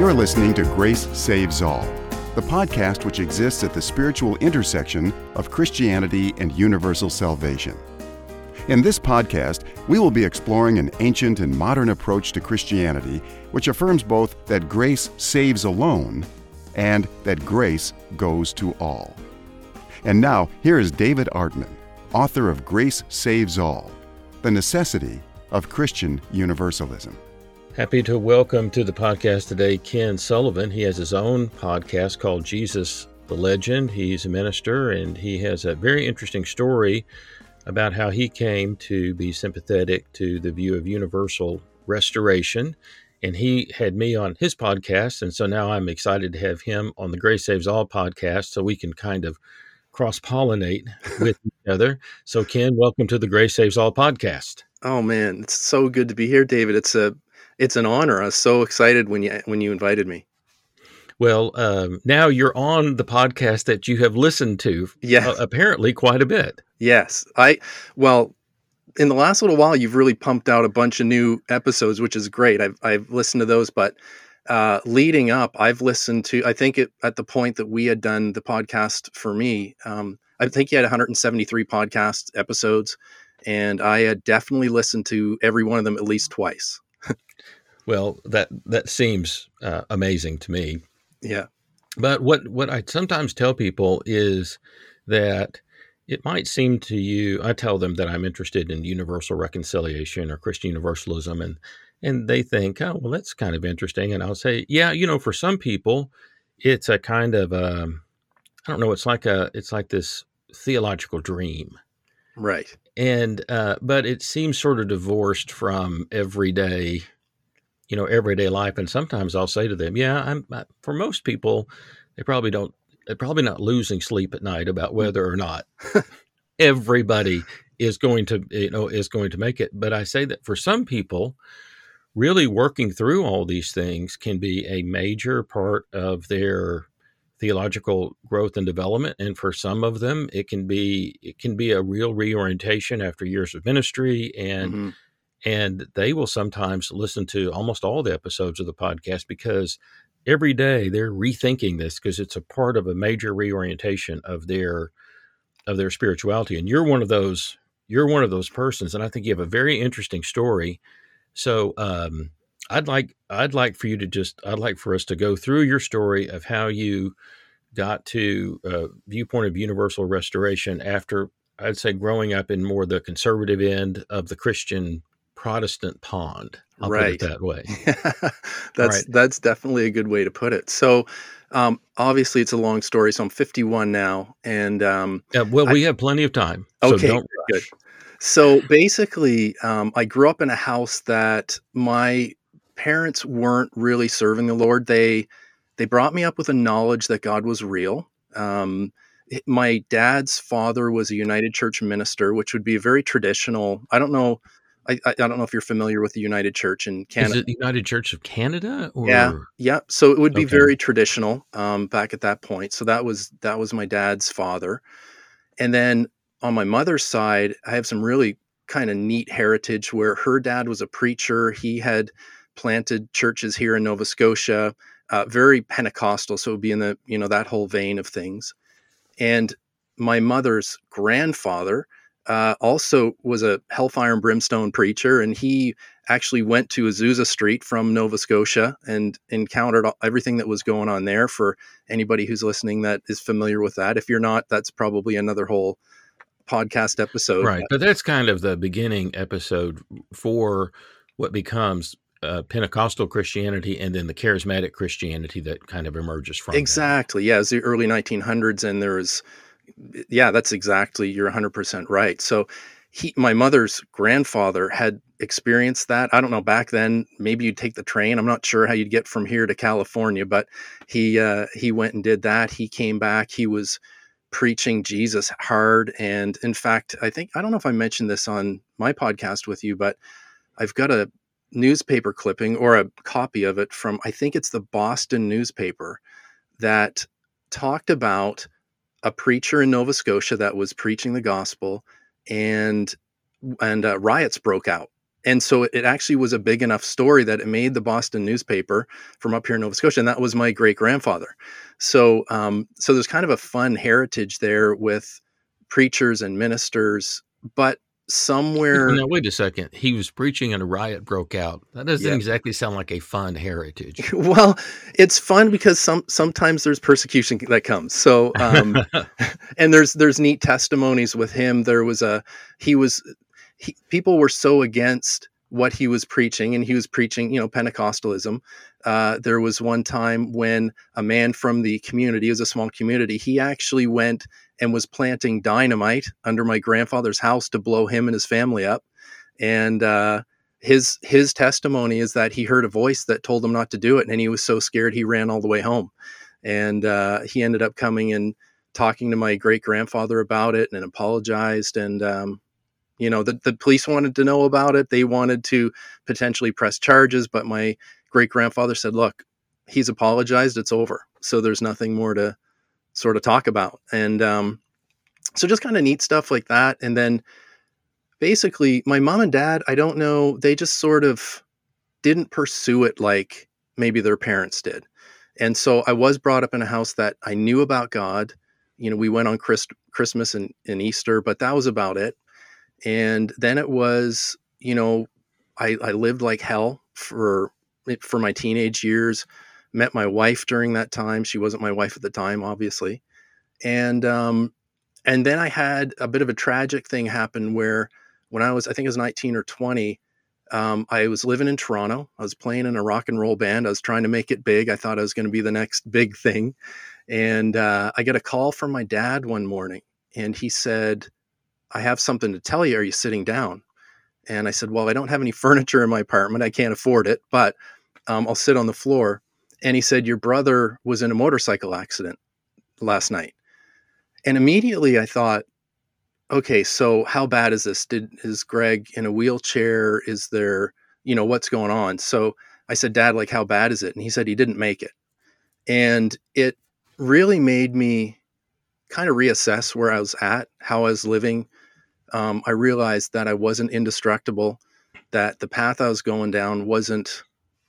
You're listening to Grace Saves All, the podcast which exists at the spiritual intersection of Christianity and universal salvation. In this podcast, we will be exploring an ancient and modern approach to Christianity which affirms both that grace saves alone and that grace goes to all. And now, here is David Artman, author of Grace Saves All, The Necessity of Christian Universalism. Happy to welcome to the podcast today Ken Sullivan. He has his own podcast called Jesus the Legend. He's a minister, and he has a very interesting story about how he came to be sympathetic to the view of universal restoration. And he had me on his podcast, and so now I'm excited to have him on the Grace Saves All podcast so we can kind of cross-pollinate with each other. So Ken, welcome to the Grace Saves All podcast. Oh man, it's so good to be here, David. It's an honor. I was so excited when you invited me. Well, now you're on the podcast that you have listened to, apparently quite a bit. Yes. In the last little while, you've really pumped out a bunch of new episodes, which is great. I've listened to those, but leading up, I've listened to, I think at the point that we had done the podcast for me, I think you had 173 podcast episodes, and I had definitely listened to every one of them at least twice. Well, that seems amazing to me. Yeah. But what I sometimes tell people is that it might seem to you, I tell them that I'm interested in universal reconciliation or Christian universalism, and they think, oh, well, that's kind of interesting. And I'll say, yeah, for some people, it's a kind of, I don't know, it's like this theological dream. Right. And, but it seems sort of divorced from everyday life. And sometimes I'll say to them, for most people, they're probably not losing sleep at night about whether or not everybody is going to make it. But I say that for some people, really working through all these things can be a major part of their theological growth and development. And for some of them, it can be a real reorientation after years of ministry. And they will sometimes listen to almost all the episodes of the podcast because every day they're rethinking this because it's a part of a major reorientation of their spirituality. And you're one of those persons. And I think you have a very interesting story. So I'd like for us to go through your story of how you got to a viewpoint of universal restoration after, I'd say, growing up in more the conservative end of the Christian Protestant pond. I'll put it that way. That's definitely a good way to put it. So, obviously it's a long story. So I'm 51 now, and we have plenty of time. Okay, so don't good. So basically, I grew up in a house that my parents weren't really serving the Lord. They brought me up with a knowledge that God was real. My dad's father was a United Church minister, which would be a very traditional. I don't know if you're familiar with the United Church in Canada. Is it the United Church of Canada? Or? Yeah. So it would be very traditional back at that point. So that was my dad's father. And then on my mother's side, I have some really kind of neat heritage where her dad was a preacher. He had planted churches here in Nova Scotia, very Pentecostal. So it would be in the, that whole vein of things. And my mother's grandfather also was a hellfire and brimstone preacher, and he actually went to Azusa Street from Nova Scotia and encountered everything that was going on there. For anybody who's listening that is familiar with that, if you're not, that's probably another whole podcast episode. Right, but that's kind of the beginning episode for what becomes Pentecostal Christianity and then the charismatic Christianity that kind of emerges from exactly. that. Yeah, it was the early 1900s, and there was. Yeah, that's exactly. You're 100% right. So my mother's grandfather had experienced that. I don't know, back then, maybe you'd take the train. I'm not sure how you'd get from here to California, but he went and did that. He came back. He was preaching Jesus hard. And in fact, I don't know if I mentioned this on my podcast with you, but I've got a newspaper clipping or a copy of it from, I think it's the Boston newspaper, that talked about a preacher in Nova Scotia that was preaching the gospel, and riots broke out. And so it actually was a big enough story that it made the Boston newspaper from up here in Nova Scotia. And that was my great grandfather. So, so there's kind of a fun heritage there with preachers and ministers, but somewhere, Now, wait a second. He was preaching and a riot broke out. That doesn't yeah. exactly sound like a fun heritage. Well, it's fun because sometimes there's persecution that comes. So, and there's neat testimonies with him. There was people were so against what he was preaching, and he was preaching, Pentecostalism. There was one time when a man from the community, it was a small community, he actually went and was planting dynamite under my grandfather's house to blow him and his family up. And his testimony is that he heard a voice that told him not to do it, and he was so scared he ran all the way home. And he ended up coming and talking to my great grandfather about it and apologized. And the police wanted to know about it. They wanted to potentially press charges, but my great grandfather said, "Look, he's apologized. It's over. So there's nothing more to sort of talk about." And so just kind of neat stuff like that. And then basically my mom and dad, I don't know, they just sort of didn't pursue it like maybe their parents did. And so I was brought up in a house that I knew about God. We went on Christmas and Easter, but that was about it. And then it was, I lived like hell for my teenage years, met my wife during that time. She wasn't my wife at the time, obviously. And then I had a bit of a tragic thing happen where when I think I was 19 or 20, I was living in Toronto. I was playing in a rock and roll band. I was trying to make it big. I thought I was going to be the next big thing. And I get a call from my dad one morning, and he said, "I have something to tell you. Are you sitting down?" And I said, "Well, I don't have any furniture in my apartment. I can't afford it, but I'll sit on the floor." And he said, "Your brother was in a motorcycle accident last night." And immediately I thought, okay, so how bad is this? Is Greg in a wheelchair? Is there, what's going on? So I said, "Dad, like, how bad is it?" And he said he didn't make it. And it really made me kind of reassess where I was at, how I was living. I realized that I wasn't indestructible, that the path I was going down wasn't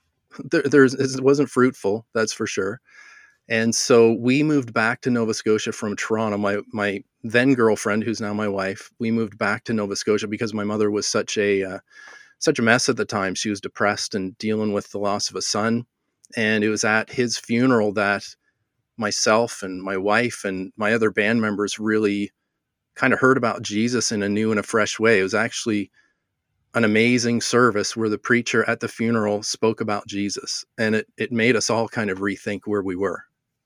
it wasn't fruitful, that's for sure. And so we moved back to Nova Scotia from Toronto. My then girlfriend, who's now my wife, we moved back to Nova Scotia because my mother was such a mess at the time. She was depressed and dealing with the loss of a son. And it was at his funeral that myself and my wife and my other band members really kind of heard about Jesus in a new and a fresh way. It was actually an amazing service where the preacher at the funeral spoke about Jesus, and it made us all kind of rethink where we were.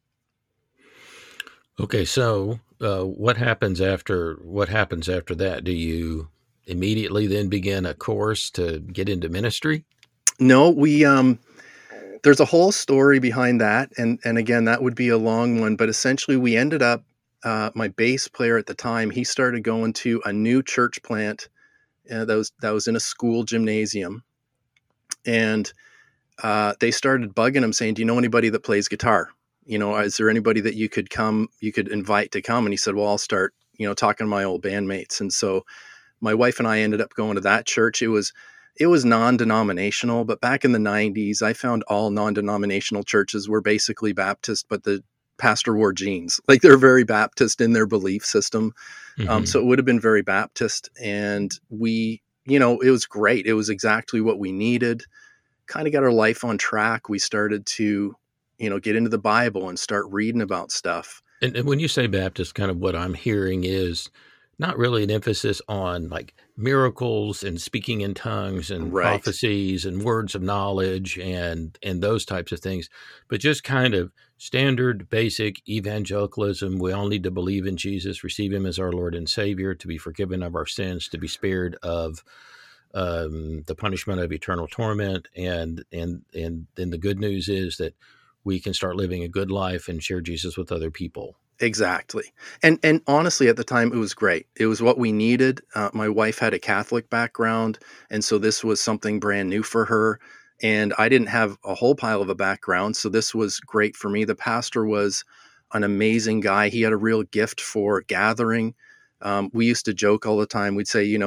Okay, so what happens after that? Do you immediately then begin a course to get into ministry? No, we there's a whole story behind that, and again, that would be a long one, but essentially we ended up my bass player at the time, he started going to a new church plant that was in a school gymnasium, and they started bugging him saying, "Do you know anybody that plays guitar? Is there anybody that you could invite to come?" And he said, "Well, I'll start, talking to my old bandmates." And so my wife and I ended up going to that church. It was non-denominational, but back in the 90s, I found all non-denominational churches were basically Baptist, but the pastor wore jeans. Like, they're very Baptist in their belief system. Mm-hmm. So it would have been very Baptist. And we, it was great. It was exactly what we needed. Kind of got our life on track. We started to, get into the Bible and start reading about stuff. And when you say Baptist, kind of what I'm hearing is not really an emphasis on like miracles and speaking in tongues and Right. prophecies and words of knowledge and those types of things, but just kind of standard basic evangelicalism. We all need to believe in Jesus, receive him as our Lord and Savior, to be forgiven of our sins, to be spared of the punishment of eternal torment. And then the good news is that we can start living a good life and share Jesus with other people. Exactly. And honestly, at the time, it was great. It was what we needed. My wife had a Catholic background, and so this was something brand new for her. And I didn't have a whole pile of a background, so this was great for me. The pastor was an amazing guy. He had a real gift for gathering. We used to joke all the time. We'd say,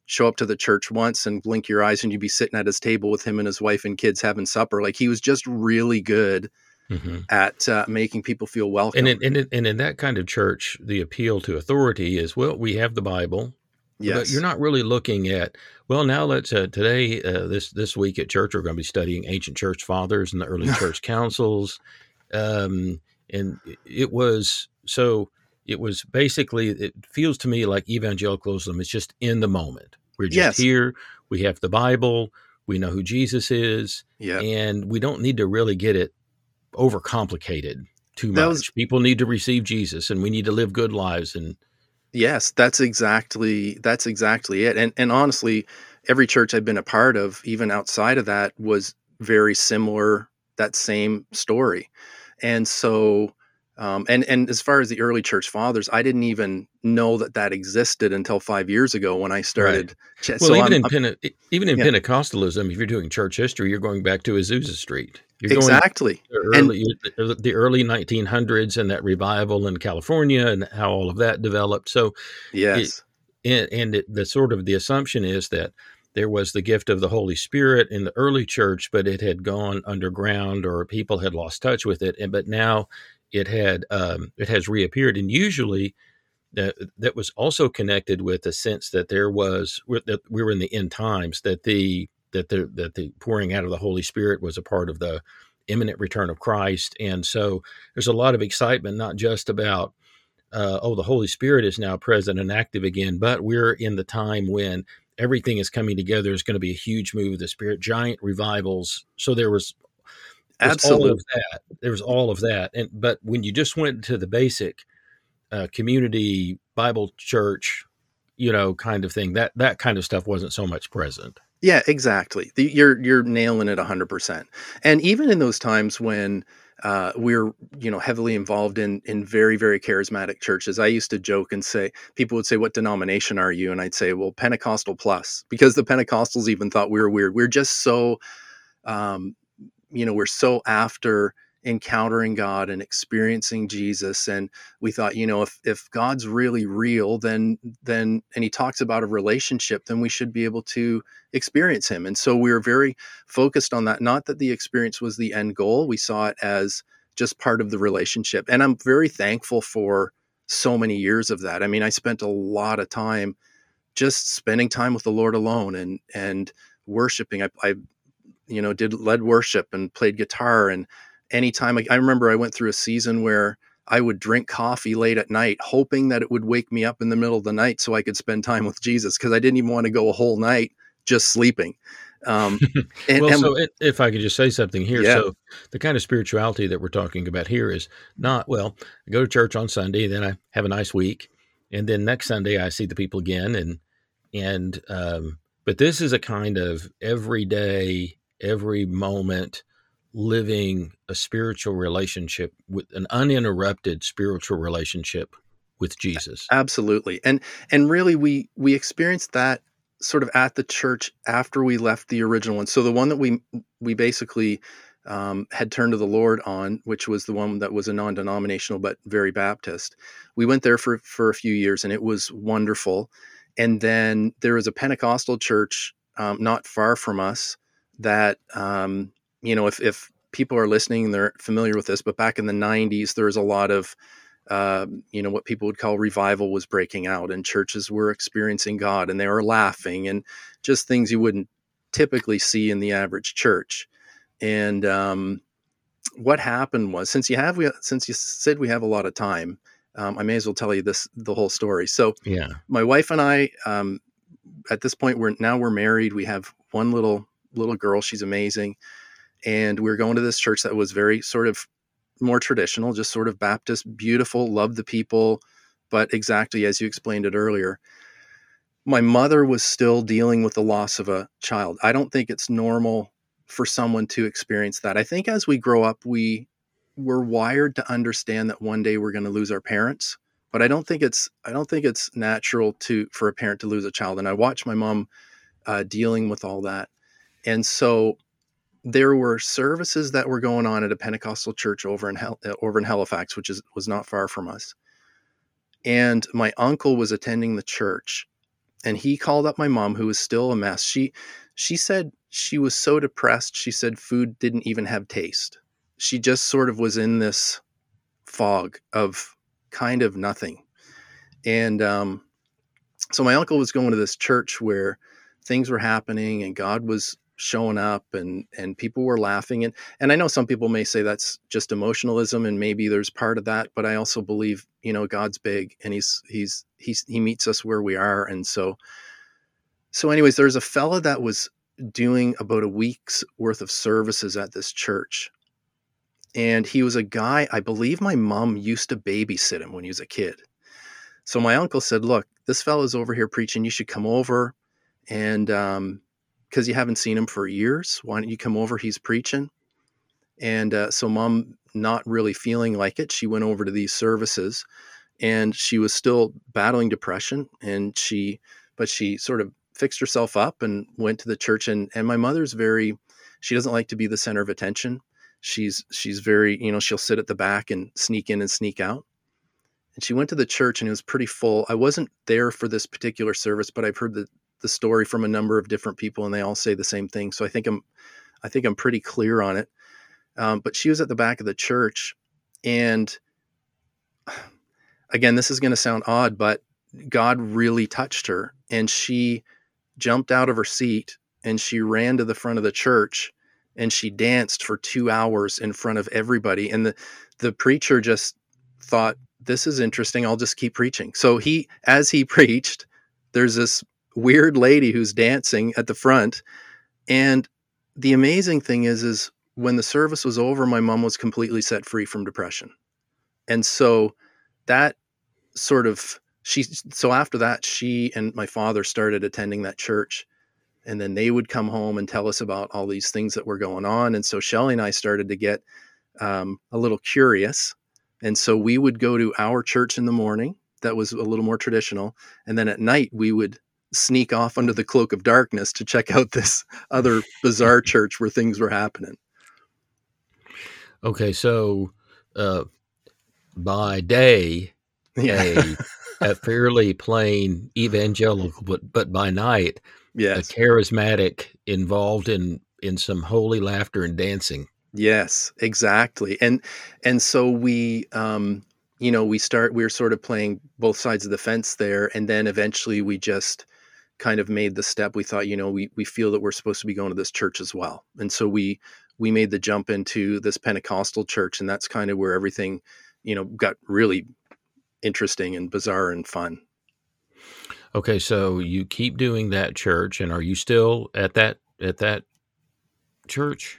show up to the church once and blink your eyes and you'd be sitting at his table with him and his wife and kids having supper. Like, he was just really good at making people feel welcome. And in that kind of church, the appeal to authority is, well, we have the Bible, but you're not really looking at, well, now let's today this week at church we're going to be studying ancient church fathers and the early church councils, and it was basically, it feels to me like evangelicalism is just in the moment. We're just here. We have the Bible. We know who Jesus is, and we don't need to really get it overcomplicated too much. People need to receive Jesus, and we need to live good lives. And yes, that's exactly it. And honestly, every church I've been a part of, even outside of that, was very similar, that same story. And so, and as far as the early church fathers, I didn't even know that existed until 5 years ago when I started. Right. Well, even in Pentecostalism, if you're doing church history, you're going back to Azusa Street. You're exactly. The early 1900s and that revival in California and how all of that developed. So yes, the assumption is that there was the gift of the Holy Spirit in the early church, but it had gone underground or people had lost touch with it. But now it has reappeared, and usually that was also connected with the sense that that we were in the end times, that the pouring out of the Holy Spirit was a part of the imminent return of Christ. And so there's a lot of excitement, not just about, the Holy Spirit is now present and active again, but we're in the time when everything is coming together. There's going to be a huge move of the Spirit, giant revivals. So there was absolutely all of that. There was all of that. But when you just went to the basic community Bible church, kind of thing, that kind of stuff wasn't so much present. Yeah, exactly. You're nailing it 100%. And even in those times when we're heavily involved in very, very charismatic churches, I used to joke and say, people would say, "What denomination are you?" And I'd say, "Well, Pentecostal plus," because the Pentecostals even thought we were weird. We're just so, we're so after encountering God and experiencing Jesus. And we thought, if God's really real, then, and he talks about a relationship, then we should be able to experience him. And so we were very focused on that. Not that the experience was the end goal. We saw it as just part of the relationship. And I'm very thankful for so many years of that. I mean, I spent a lot of time just spending time with the Lord alone and worshiping. I led worship and played guitar. And anytime I remember I went through a season where I would drink coffee late at night, hoping that it would wake me up in the middle of the night so I could spend time with Jesus, because I didn't even want to go a whole night just sleeping. If I could just say something here. Yeah. So the kind of spirituality that we're talking about here is not, well, I go to church on Sunday, then I have a nice week, and then next Sunday I see the people again. But this is a kind of every day, every moment, living a spiritual relationship, with an uninterrupted spiritual relationship with Jesus. Absolutely. And really we experienced that sort of at the church after we left the original one. So the one that we basically had turned to the Lord on, which was the one that was a non-denominational but very Baptist. We went there for a few years, and it was wonderful. And then there was a Pentecostal church not far from us that if people are listening, they're familiar with this, but back in the 90s, there was a lot of, what people would call revival was breaking out, and churches were experiencing God, and they were laughing, and just things you wouldn't typically see in the average church. And what happened was, since you said we have a lot of time, I may as well tell you the whole story. So yeah, my wife and I, at this point, we're married. We have one little girl. She's amazing. And we were going to this church that was very sort of more traditional, just sort of Baptist, beautiful, loved the people, but exactly as you explained it earlier. My mother was still dealing with the loss of a child. I don't think it's normal for someone to experience that. I think as we grow up, we're wired to understand that one day we're going to lose our parents, but I don't think it's natural for a parent to lose a child. And I watched my mom dealing with all that. And so there were services that were going on at a Pentecostal church over in Halifax, was not far from us. And my uncle was attending the church, And he called up my mom, who was still a mess. She said she was so depressed. She said food didn't even have taste. She just sort of was in this fog of kind of nothing. And so my uncle was going to this church where things were happening and God was showing up, and people were laughing. And I know some people may say that's just emotionalism, and maybe there's part of that, but I also believe, God's big, and he meets us where we are. And so anyways, there's a fella that was doing about a week's worth of services at this church. And he was a guy, I believe my mom used to babysit him when he was a kid. So my uncle said, look, this fella's over here preaching. You should come over. And because you haven't seen him for years, why don't you come over? He's preaching. And so mom, not really feeling like it, she went over to these services, and she was still battling depression. And she sort of fixed herself up and went to the church. And my mother's she doesn't like to be the center of attention. She's very, she'll sit at the back and sneak in and sneak out. And she went to the church, and it was pretty full. I wasn't there for this particular service, but I've heard the story from a number of different people, and they all say the same thing. So I think I'm pretty clear on it. But she was at the back of the church, and again, this is going to sound odd, but God really touched her, and she jumped out of her seat and she ran to the front of the church, and she danced for 2 hours in front of everybody. And the preacher just thought, this is interesting. I'll just keep preaching. So as he preached, there's this weird lady who's dancing at the front. And the amazing thing is when the service was over, my mom was completely set free from depression. And so that sort of, so after that, she and my father started attending that church, and then they would come home and tell us about all these things that were going on. And so Shelley and I started to get a little curious. And so we would go to our church in the morning that was a little more traditional. And then at night we would sneak off under the cloak of darkness to check out this other bizarre church where things were happening. Okay. So, by day, a fairly plain evangelical, but by night, yes, a charismatic involved in some holy laughter and dancing. Yes, exactly. And so we, we're sort of playing both sides of the fence there. And then eventually we just kind of made the step. We thought, we feel that we're supposed to be going to this church as well. And so we made the jump into this Pentecostal church, and that's kind of where everything, got really interesting and bizarre and fun. Okay. So you keep doing that church, and are you still at that church?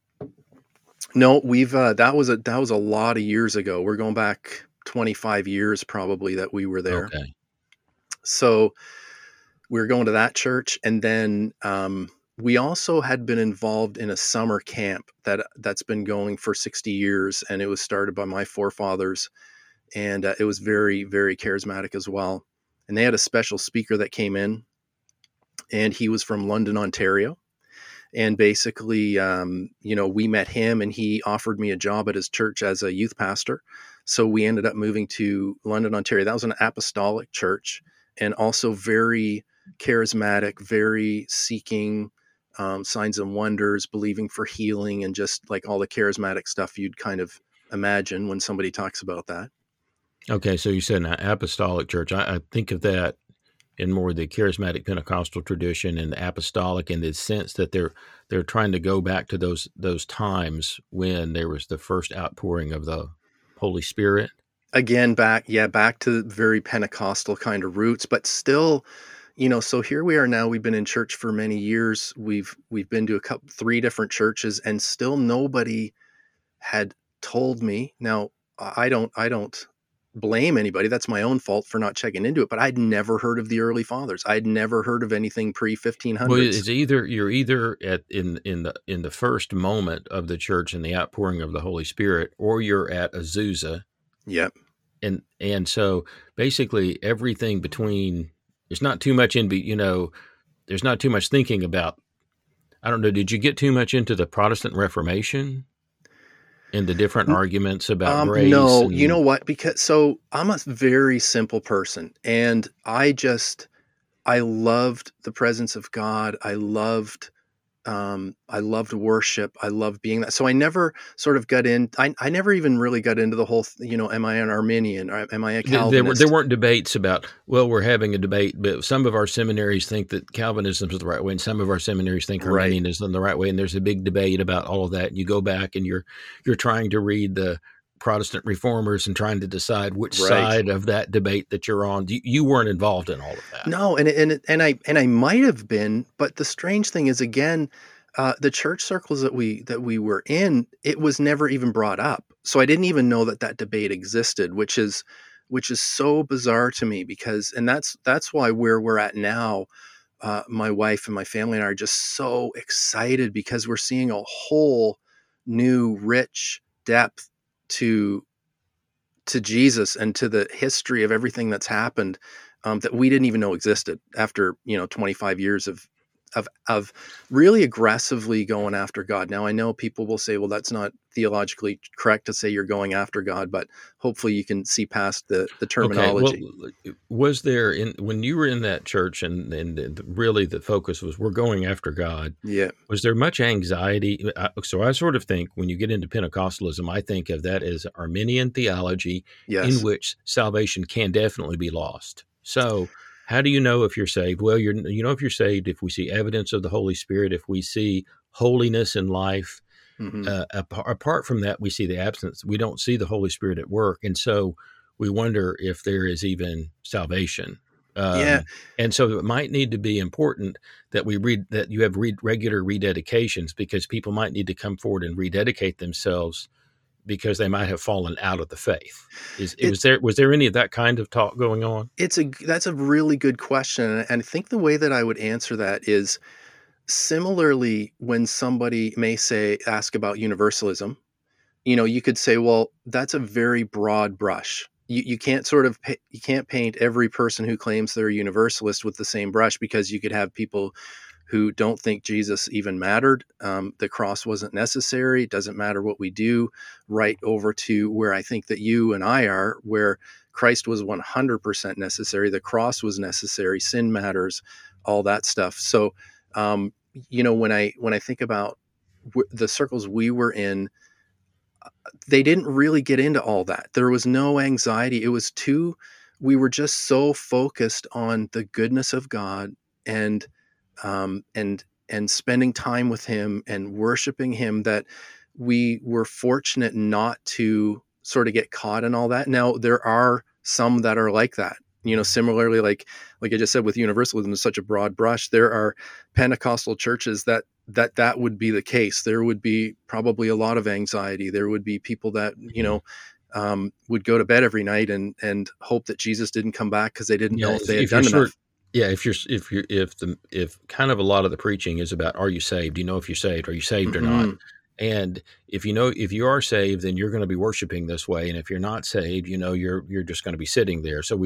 No, we've that was a lot of years ago. We're going back 25 years probably that we were there. Okay. So we were going to that church, and then we also had been involved in a summer camp that's been going for 60 years, and it was started by my forefathers, and it was very, very charismatic as well. And they had a special speaker that came in, and he was from London, Ontario. And basically, we met him, and he offered me a job at his church as a youth pastor. So we ended up moving to London, Ontario. That was an apostolic church, and also very charismatic, very seeking signs and wonders, believing for healing, and just like all the charismatic stuff you'd kind of imagine when somebody talks about that. Okay, so you said an apostolic church. I think of that in more the charismatic Pentecostal tradition and the apostolic, in the sense that they're trying to go back to those times when there was the first outpouring of the Holy Spirit. Again, back to very Pentecostal kind of roots, but still, so here we are now. We've been in church for many years. We've been to 3 different churches, and still nobody had told me. Now, I don't blame anybody. That's my own fault for not checking into it. But I'd never heard of the early fathers. I'd never heard of anything pre-1500s. Well, it's you're either in the first moment of the church and the outpouring of the Holy Spirit, or you're at Azusa. Yep. And so basically everything between, there's not too much there's not too much thinking about. I don't know. Did you get too much into the Protestant Reformation and the different arguments about grace? No, you know what? So I'm a very simple person, and I just I loved the presence of God. I loved worship. I loved being that. So I never sort of got in. I never even really got into the whole, am I an Arminian or am I a There Calvinist? weren't debates about, well, we're having a debate, but some of our seminaries think that Calvinism is the right way, and some of our seminaries think Right. Arminianism is the right way, and there's a big debate about all of that. And you go back and you're trying to read the Protestant reformers and trying to decide which Right. side of that debate that you're on. You weren't involved in all of that. No, and I might have been, but the strange thing is, again, the church circles that we were in, it was never even brought up. So I didn't even know that that debate existed, which is so bizarre to me, because, and that's why where we're at now, my wife and my family and I are just so excited, because we're seeing a whole new rich depth to Jesus and to the history of everything that's happened, that we didn't even know existed after 25 years of really aggressively going after God. Now I know people will say, well, that's not theologically correct to say you're going after God, but hopefully you can see past the terminology. Okay, well, was there, when you were in that church, and really the focus was we're going after God? Yeah. Was there much anxiety? So I sort of think when you get into Pentecostalism, I think of that as Arminian theology, in Yes. which salvation can definitely be lost. So how do you know if you're saved? Well, you know if you're saved if we see evidence of the Holy Spirit, if we see holiness in life. Hmm. Apart from that, we see the absence. We don't see the Holy Spirit at work, and so we wonder if there is even salvation. Yeah. And so it might need to be important that you have regular rededications, because people might need to come forward and rededicate themselves because they might have fallen out of the faith. Was there any of that kind of talk going on? That's a really good question. And I think the way that I would answer that is similarly, when somebody may ask about universalism, you could say, well, that's a very broad brush. You can't you can't paint every person who claims they're a universalist with the same brush, because you could have people who don't think Jesus even mattered. The cross wasn't necessary. It doesn't matter what we do, right over to where I think that you and I are, where Christ was 100% necessary. The cross was necessary. Sin matters, all that stuff. So, when I think about the circles we were in, they didn't really get into all that. There was no anxiety. We were just so focused on the goodness of God, and um, and and spending time with Him and worshiping Him, that we were fortunate not to sort of get caught in all that. Now there are some that are like that. Similarly, like I just said, with universalism is such a broad brush. There are Pentecostal churches that would be the case. There would be probably a lot of anxiety. There would be people that would go to bed every night and hope that Jesus didn't come back, because they didn't know if they had done enough. Yeah, if kind of a lot of the preaching is about, are you saved? Do you know if you're saved? Are you saved or not? And if you are saved, then you're going to be worshiping this way. And if you're not saved, you're just going to be sitting there. So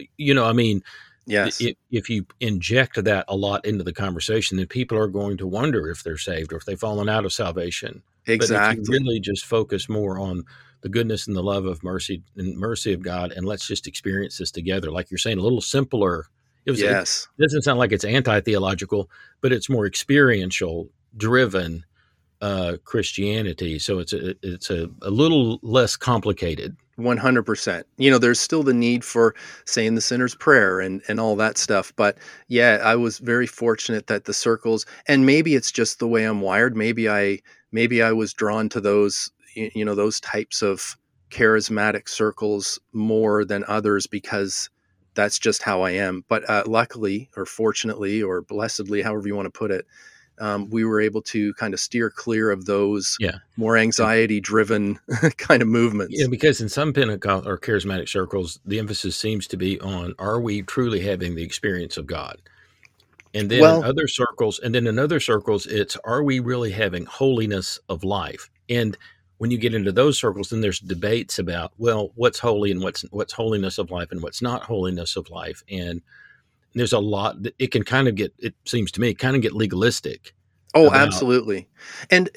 Yes. if you inject that a lot into the conversation, then people are going to wonder if they're saved or if they've fallen out of salvation. Exactly. But if you really just focus more on the goodness and the love of mercy of God, and let's just experience this together, like you're saying, a little simpler. Yes. It doesn't sound like it's anti-theological, but it's more experiential driven Christianity. So it's a little less complicated. 100%. There's still the need for saying the sinner's prayer and all that stuff. But yeah, I was very fortunate that the circles, and maybe it's just the way I'm wired. Maybe I was drawn to those, those types of charismatic circles more than others, because that's just how I am. But luckily, or fortunately, or blessedly, however you want to put it, we were able to kind of steer clear of those more anxiety-driven kind of movements. Yeah, because in some Pentecostal or charismatic circles, the emphasis seems to be on, are we truly having the experience of God? And then in other circles, it's, are we really having holiness of life? And when you get into those circles, then there's debates about, well, what's holy and what's holiness of life and what's not holiness of life. And there's a lot that it can kind of get, it seems to me, kind of get legalistic. Oh, absolutely. And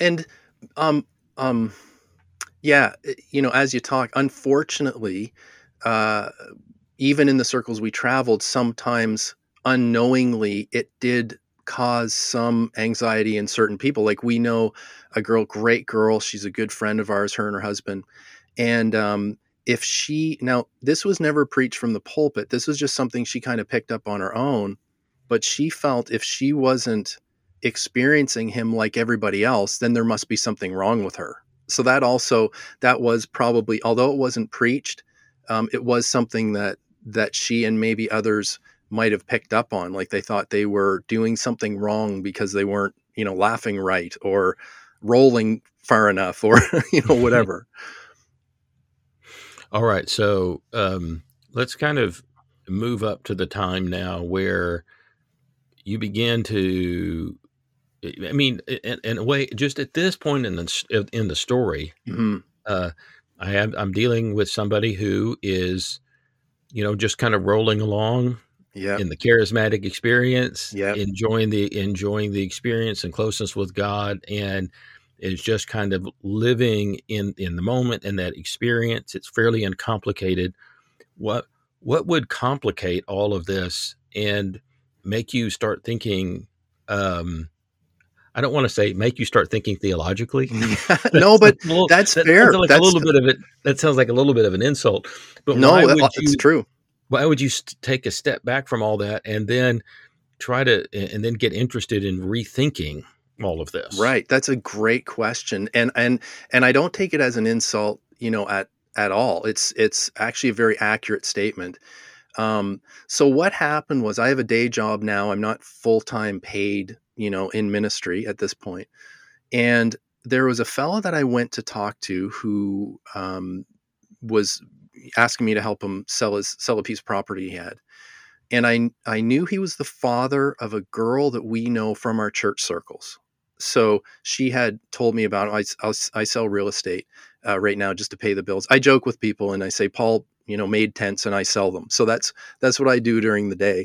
yeah, as you talk, unfortunately, even in the circles we traveled, sometimes unknowingly it did cause some anxiety in certain people. Like, we know a girl, great girl, she's a good friend of ours, her and her husband. And if she, now this was never preached from the pulpit, this was just something she kind of picked up on her own, but she felt if she wasn't experiencing him like everybody else, then there must be something wrong with her. So that was probably, although it wasn't preached, it was something that she and maybe others might have picked up on. Like, they thought they were doing something wrong because they weren't, laughing right or rolling far enough or, whatever. All right. So let's kind of move up to the time now where you begin to, I mean, in a way, just at this point in the story, I'm dealing with somebody who is, just kind of rolling along in the charismatic experience, enjoying the experience and closeness with God, and is just kind of living in the moment and that experience. It's fairly uncomplicated. What would complicate all of this and make you start thinking? I don't want to say make you start thinking theologically. No, but that's fair. Like that sounds like a little bit of an insult. But no, it's true. Why would you take a step back from all that and then and then get interested in rethinking all of this? Right. That's a great question. And I don't take it as an insult, at all. It's actually a very accurate statement. So what happened was, I have a day job now. I'm not full-time paid, in ministry at this point. And there was a fellow that I went to talk to who was asking me to help him sell a piece of property he had. And I knew he was the father of a girl that we know from our church circles. So she had told me about it. I sell real estate right now just to pay the bills. I joke with people and I say, Paul, made tents and I sell them. So that's what I do during the day.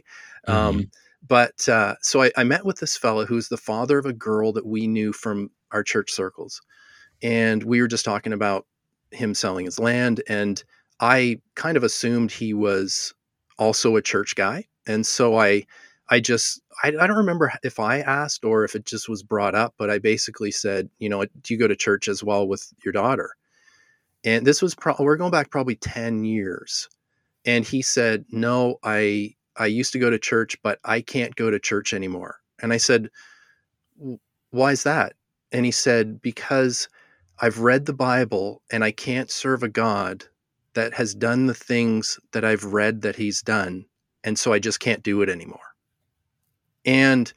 So I met with this fellow who's the father of a girl that we knew from our church circles. And we were just talking about him selling his land. And I kind of assumed he was also a church guy. And so I don't remember if I asked or if it just was brought up, but I basically said, do you go to church as well with your daughter? And this was, we're going back probably 10 years. And he said, no, I used to go to church, but I can't go to church anymore. And I said, why is that? And he said, because I've read the Bible and I can't serve a God that has done the things that I've read that he's done. And so I just can't do it anymore. And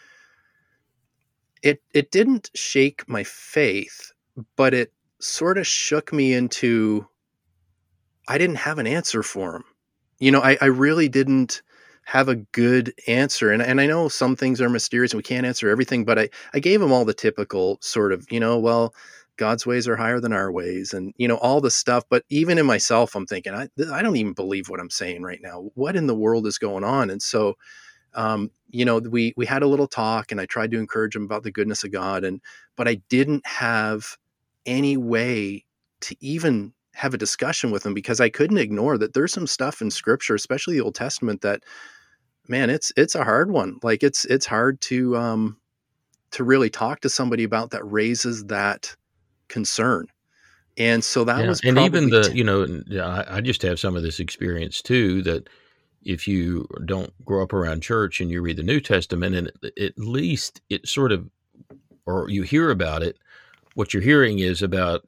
it didn't shake my faith, but it sort of shook me into, I didn't have an answer for him. I really didn't have a good answer. And I know some things are mysterious and we can't answer everything, but I gave him all the typical sort of, well, God's ways are higher than our ways and, all the stuff. But even in myself, I'm thinking, I don't even believe what I'm saying right now. What in the world is going on? And so, we had a little talk and I tried to encourage him about the goodness of God. But I didn't have any way to even have a discussion with him because I couldn't ignore that there's some stuff in scripture, especially the Old Testament, that, man, it's a hard one. Like it's hard to really talk to somebody about that raises that concern. And so that was probably, and even I just have some of this experience too, that if you don't grow up around church and you read the New Testament and at least it sort of, or you hear about it, what you're hearing is about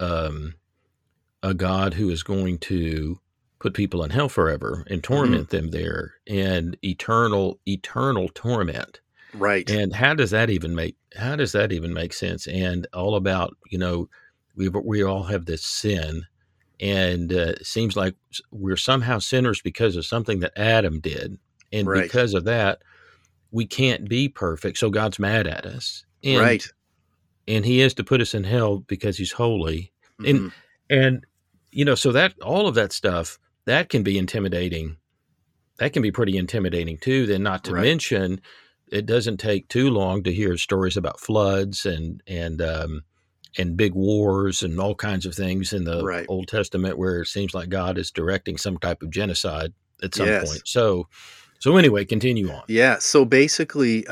a God who is going to put people in hell forever and torment them there, and eternal torment. Right. And how does that even make sense? And all about, we all have this sin, and it seems like we're somehow sinners because of something that Adam did. And because of that, we can't be perfect. So God's mad at us. And, and he is to put us in hell because he's holy. And so that all of that stuff, that can be intimidating. That can be pretty intimidating too. Then not to mention, it doesn't take too long to hear stories about floods and big wars and all kinds of things in the Old Testament where it seems like God is directing some type of genocide at some point. So So anyway, continue on. Yeah. So basically,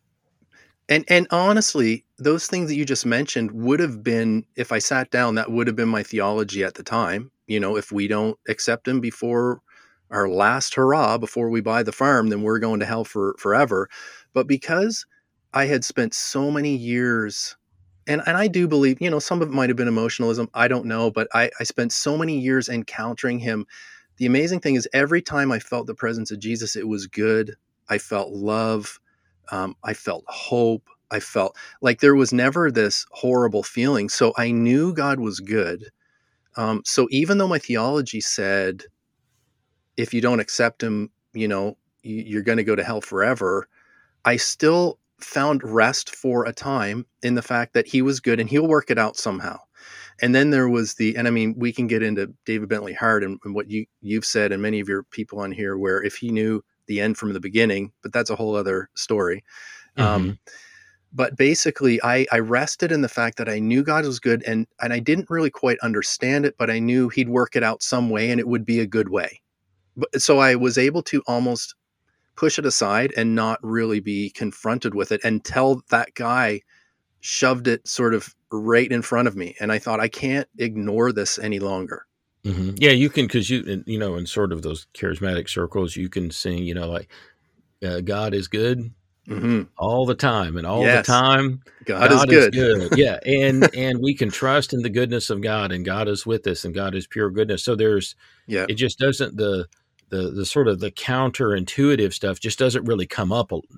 and honestly, those things that you just mentioned would have been, if I sat down, that would have been my theology at the time. If we don't accept him before our last hurrah, before we buy the farm, then we're going to hell forever. But because I had spent so many years, and I do believe, some of it might have been emotionalism. I don't know, but I spent so many years encountering him. The amazing thing is every time I felt the presence of Jesus, it was good. I felt love. I felt hope. I felt like there was never this horrible feeling. So I knew God was good. So even though my theology said, if you don't accept him, you're going to go to hell forever, I still found rest for a time in the fact that he was good and he'll work it out somehow. And then there was and I mean, we can get into David Bentley Hart and what you've said and many of your people on here, where if he knew the end from the beginning, but that's a whole other story. Mm-hmm. But basically I rested in the fact that I knew God was good, and I didn't really quite understand it, but I knew he'd work it out some way and it would be a good way. So I was able to almost push it aside and not really be confronted with it until that guy shoved it sort of right in front of me. And I thought, I can't ignore this any longer. Mm-hmm. Yeah, you can, because in sort of those charismatic circles, you can sing, like God is good all the time, and all the time God is good. Yeah, and we can trust in the goodness of God, and God is with us, and God is pure goodness. So it just doesn't the sort of the counterintuitive stuff just doesn't really come up a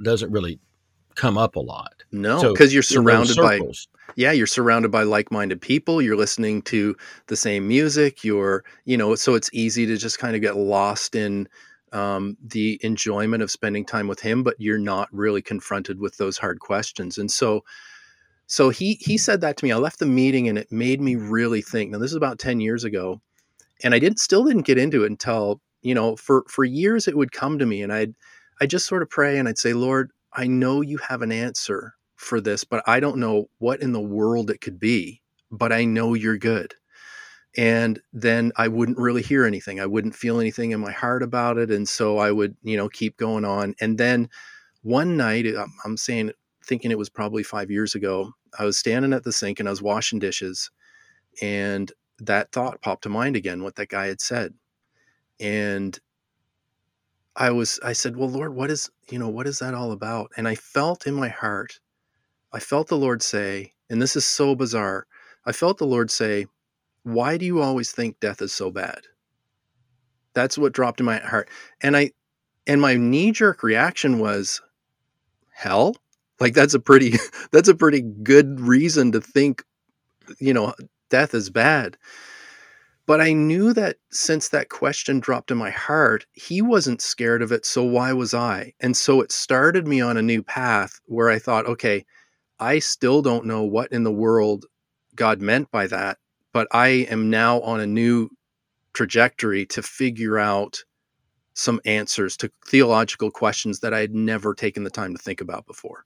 lot. No, because you're surrounded you're surrounded by like-minded people. You're listening to the same music. So it's easy to just kind of get lost in the enjoyment of spending time with him, but you're not really confronted with those hard questions. And so he said that to me. I left the meeting and it made me really think. Now, this is about 10 years ago, and I still didn't get into it until, for years it would come to me, and I'd just sort of pray and I'd say, Lord, I know you have an answer for this, but I don't know what in the world it could be, but I know you're good. And then I wouldn't really hear anything. I wouldn't feel anything in my heart about it. And so I would, keep going on. And then one night, thinking it was probably 5 years ago, I was standing at the sink and I was washing dishes, and that thought popped to mind again, what that guy had said. And I said, well, Lord, what is that all about? And I felt in my heart, I felt the Lord say, and this is so bizarre, I felt the Lord say, why do you always think death is so bad? That's what dropped in my heart. And my knee-jerk reaction was, hell? Like, that's a pretty good reason to think, death is bad. But I knew that since that question dropped in my heart, he wasn't scared of it, so why was I? And so it started me on a new path where I thought, okay, I still don't know what in the world God meant by that, but I am now on a new trajectory to figure out some answers to theological questions that I had never taken the time to think about before.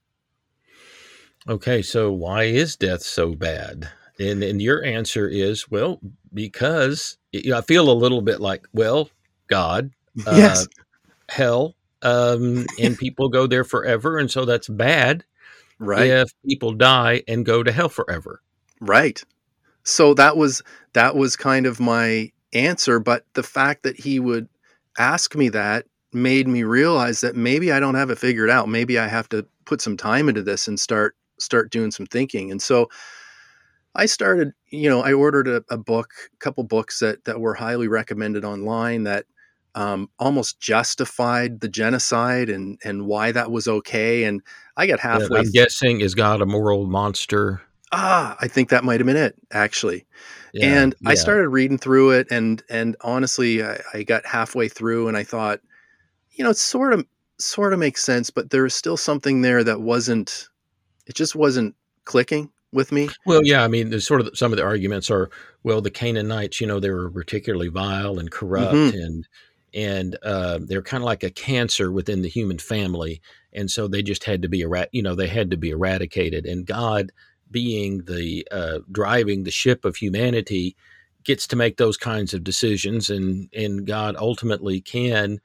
Okay, so why is death so bad? And your answer is, well, because I feel a little bit like, well, God, yes, hell, and people go there forever, and so that's bad, right? If people die and go to hell forever, right? So that was kind of my answer, but the fact that he would ask me that made me realize that maybe I don't have it figured out. Maybe I have to put some time into this and start doing some thinking. And so I started, I ordered a couple books that were highly recommended online that almost justified the genocide and why that was okay. And I got halfway. I'm guessing, is God a moral monster? I think that might have been it, actually. Yeah, I started reading through it, and honestly, I got halfway through, and I thought, it sort of makes sense, but there was still something there that just wasn't clicking with me. Well, yeah, I mean, there's sort of some of the arguments are, well, the Canaanites, they were particularly vile and corrupt, and they're kind of like a cancer within the human family, and so they just had to be eradicated, and God, being the driving the ship of humanity, gets to make those kinds of decisions, and God ultimately can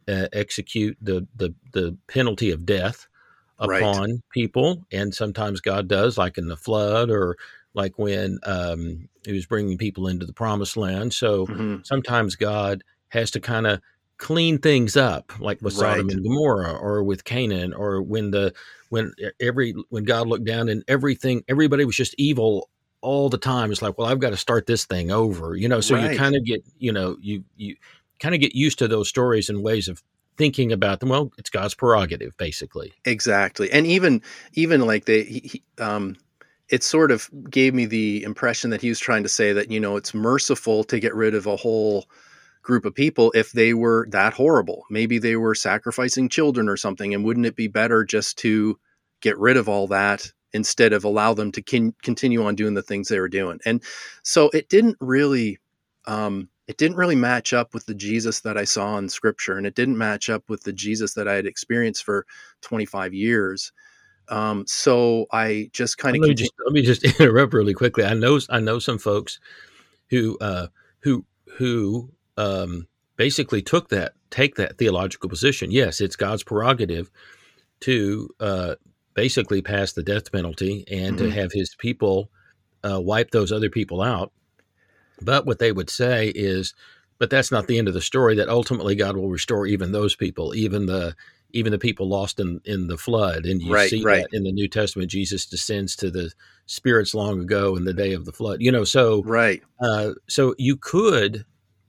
execute the penalty of death Right. upon people, and sometimes God does, like in the flood, or like when He was bringing people into the Promised Land. So Hmm. sometimes God has to kind of clean things up, like with Sodom Right. and Gomorrah, or with Canaan, or when God looked down and everybody was just evil all the time. It's like, well, I've got to start this thing over, So you Right. kind of get, you kind of get used to those stories and ways of thinking about them. Well, it's God's prerogative, basically. Exactly. And even like it sort of gave me the impression that he was trying to say that, it's merciful to get rid of a whole group of people if they were that horrible. Maybe they were sacrificing children or something. And wouldn't it be better just to get rid of all that instead of allow them to continue on doing the things they were doing? And so it didn't really match up with the Jesus that I saw in scripture. And it didn't match up with the Jesus that I had experienced for 25 years. So I just kind of continue. Let me just interrupt really quickly. I know some folks who who who basically take that theological position. Yes, it's God's prerogative to basically pass the death penalty and to have His people wipe those other people out. But what they would say is, but that's not the end of the story. That ultimately God will restore even those people, even the people lost in the flood. And you Right, see right, that in the New Testament, Jesus descends to the spirits long ago in the day of the flood. right. So you could.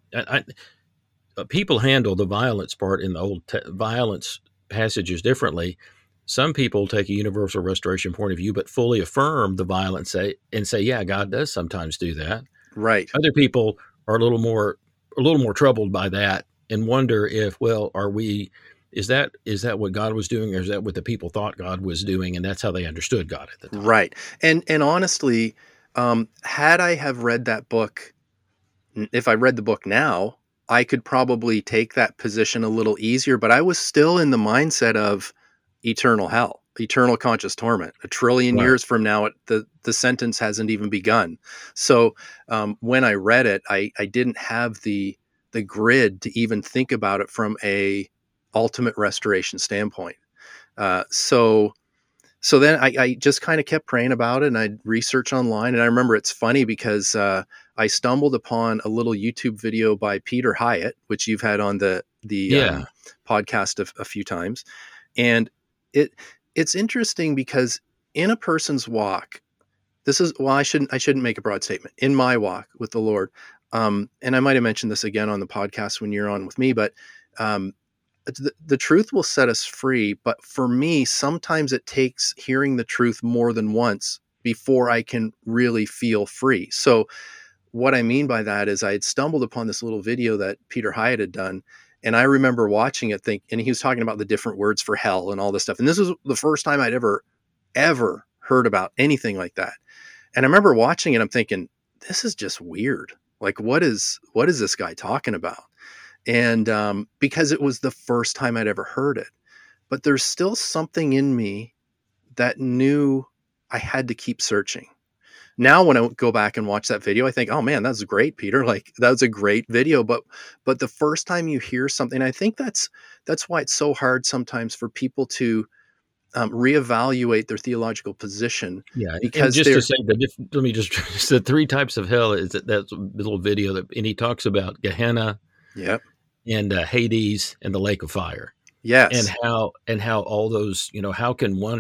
People handle the violence part in the violence passages differently. Some people take a universal restoration point of view, but fully affirm the violence and say, yeah, God does sometimes do that. Right. Other people are a little more troubled by that and wonder if, well, is that what God was doing, or is that what the people thought God was doing, and that's how they understood God at the time? Right. And honestly, had I have read that book, if I read the book now, I could probably take that position a little easier, but I was still in the mindset of eternal hell, eternal conscious torment. A trillion Right. years from now, the sentence hasn't even begun. So when I read it, I didn't have the grid to even think about it from a ultimate restoration standpoint. So then I just kind of kept praying about it, and I'd research online. And I remember it's funny because I stumbled upon a little YouTube video by Peter Hyatt, which you've had on the Yeah. podcast a few times. And it's interesting because in a person's walk, I shouldn't make a broad statement. In my walk with the Lord, and I might have mentioned this again on the podcast when you're on with me, but the truth will set us free. But for me, sometimes it takes hearing the truth more than once before I can really feel free. So what I mean by that is I had stumbled upon this little video that Peter Hyatt had done. And I remember watching it, and he was talking about the different words for hell and all this stuff. And this was the first time I'd ever heard about anything like that. And I remember watching it, I'm thinking, this is just weird. Like, what is this guy talking about? And because it was the first time I'd ever heard it. But there's still something in me that knew I had to keep searching. Now, when I go back and watch that video, I think, oh man, that's great, Peter. Like, that was a great video. But the first time you hear something, I think that's why it's so hard sometimes for people to reevaluate their theological position. Yeah. Because and just to say let me just the three types of hell is that's a little video and he talks about Gehenna, yep, and Hades, and the lake of fire. yes, And how all those, how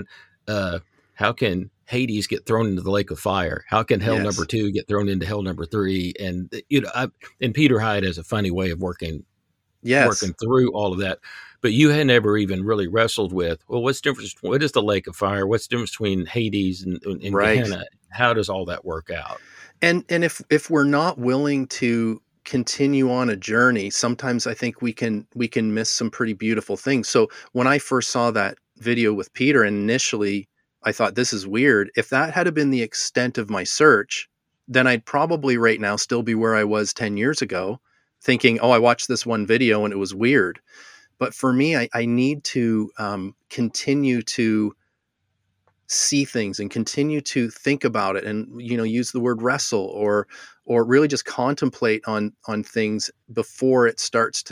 can Hades get thrown into the lake of fire? How can hell yes, number 2 get thrown into hell number 3? And and Peter Hyde has a funny way of working yes, through all of that. But you had never even really wrestled with, well, what's the difference? What is the lake of fire? What's the difference between Hades and right. Gehenna? How does all that work out? And if we're not willing to continue on a journey, sometimes I think we can miss some pretty beautiful things. So when I first saw that video with Peter, initially I thought, this is weird. If that had been the extent of my search, then I'd probably right now still be where I was 10 years ago, thinking, oh, I watched this one video and it was weird. But for me, I need to continue to see things and continue to think about it, and use the word wrestle or really just contemplate on things before it starts to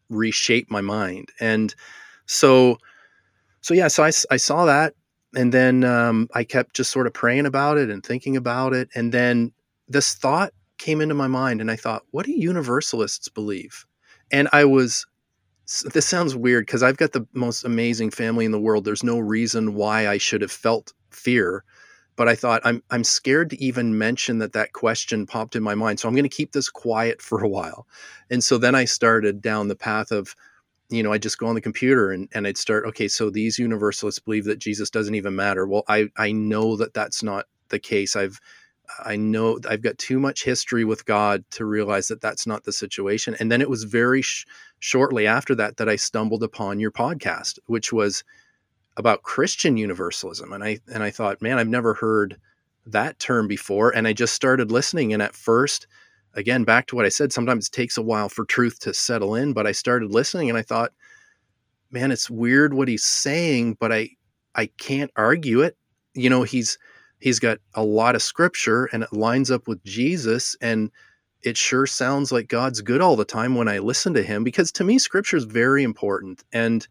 reshape my mind. And so yeah, so I saw that, and then I kept just sort of praying about it and thinking about it, and then this thought came into my mind, and I thought, what do universalists believe? And this sounds weird because I've got the most amazing family in the world. There's no reason why I should have felt fear, but I thought I'm scared to even mention that question popped in my mind. So I'm going to keep this quiet for a while. And so then I started down the path of, I'd just go on the computer and I'd start, okay, so these universalists believe that Jesus doesn't even matter. Well, I know that that's not the case. I know I've got too much history with God to realize that that's not the situation. And then it was very shortly after that I stumbled upon your podcast, which was about Christian universalism. And I thought, man, I've never heard that term before. And I just started listening. And at first, again, back to what I said, sometimes it takes a while for truth to settle in, but I started listening and I thought, man, it's weird what he's saying, but I can't argue it. He's got a lot of scripture and it lines up with Jesus, and it sure sounds like God's good all the time when I listen to him, because to me, scripture is very important. And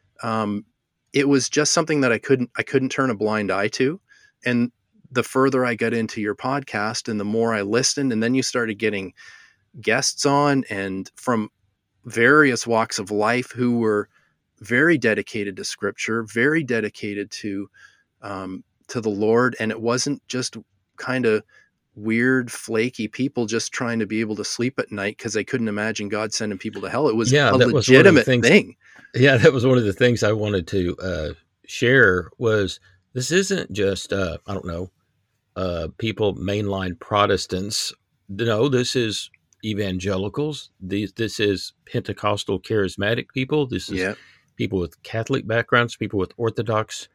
it was just something that I couldn't turn a blind eye to. And the further I got into your podcast and the more I listened, and then you started getting guests on and from various walks of life who were very dedicated to scripture, very dedicated to the Lord. And it wasn't just kind of weird, flaky people just trying to be able to sleep at night because they couldn't imagine God sending people to hell. It was a legitimate thing. Yeah, that was one of the things I wanted to share was this isn't just, people, mainline Protestants. No, this is evangelicals. This is Pentecostal charismatic people. This is people with Catholic backgrounds, people with Orthodox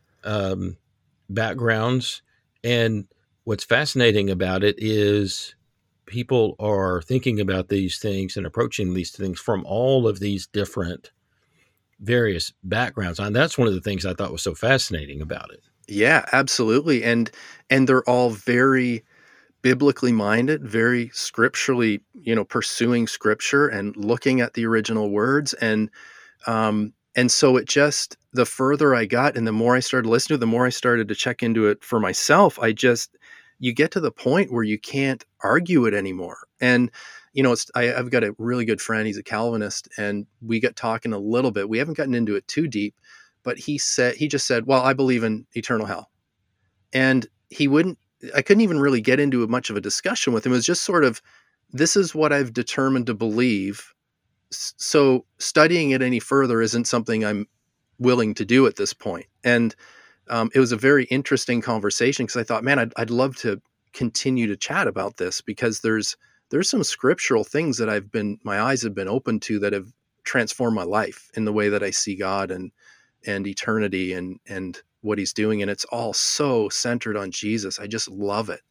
backgrounds. And what's fascinating about it is people are thinking about these things and approaching these things from all of these different various backgrounds. And that's one of the things I thought was so fascinating about it. Yeah, absolutely. And they're all very biblically minded, very scripturally, pursuing scripture and looking at the original words. And so it just, the further I got and the more I started listening to it, the more I started to check into it for myself. You get to the point where you can't argue it anymore. And, I've got a really good friend. He's a Calvinist, and we got talking a little bit. We haven't gotten into it too deep, but he just said, well, I believe in eternal hell. And I couldn't even really get into much of a discussion with him. It was just sort of, this is what I've determined to believe. So studying it any further isn't something I'm willing to do at this point. And it was a very interesting conversation because I thought, man, I'd love to continue to chat about this, because there's some scriptural things that my eyes have been open to that have transformed my life in the way that I see God and eternity and what he's doing. And it's all so centered on Jesus. I just love it.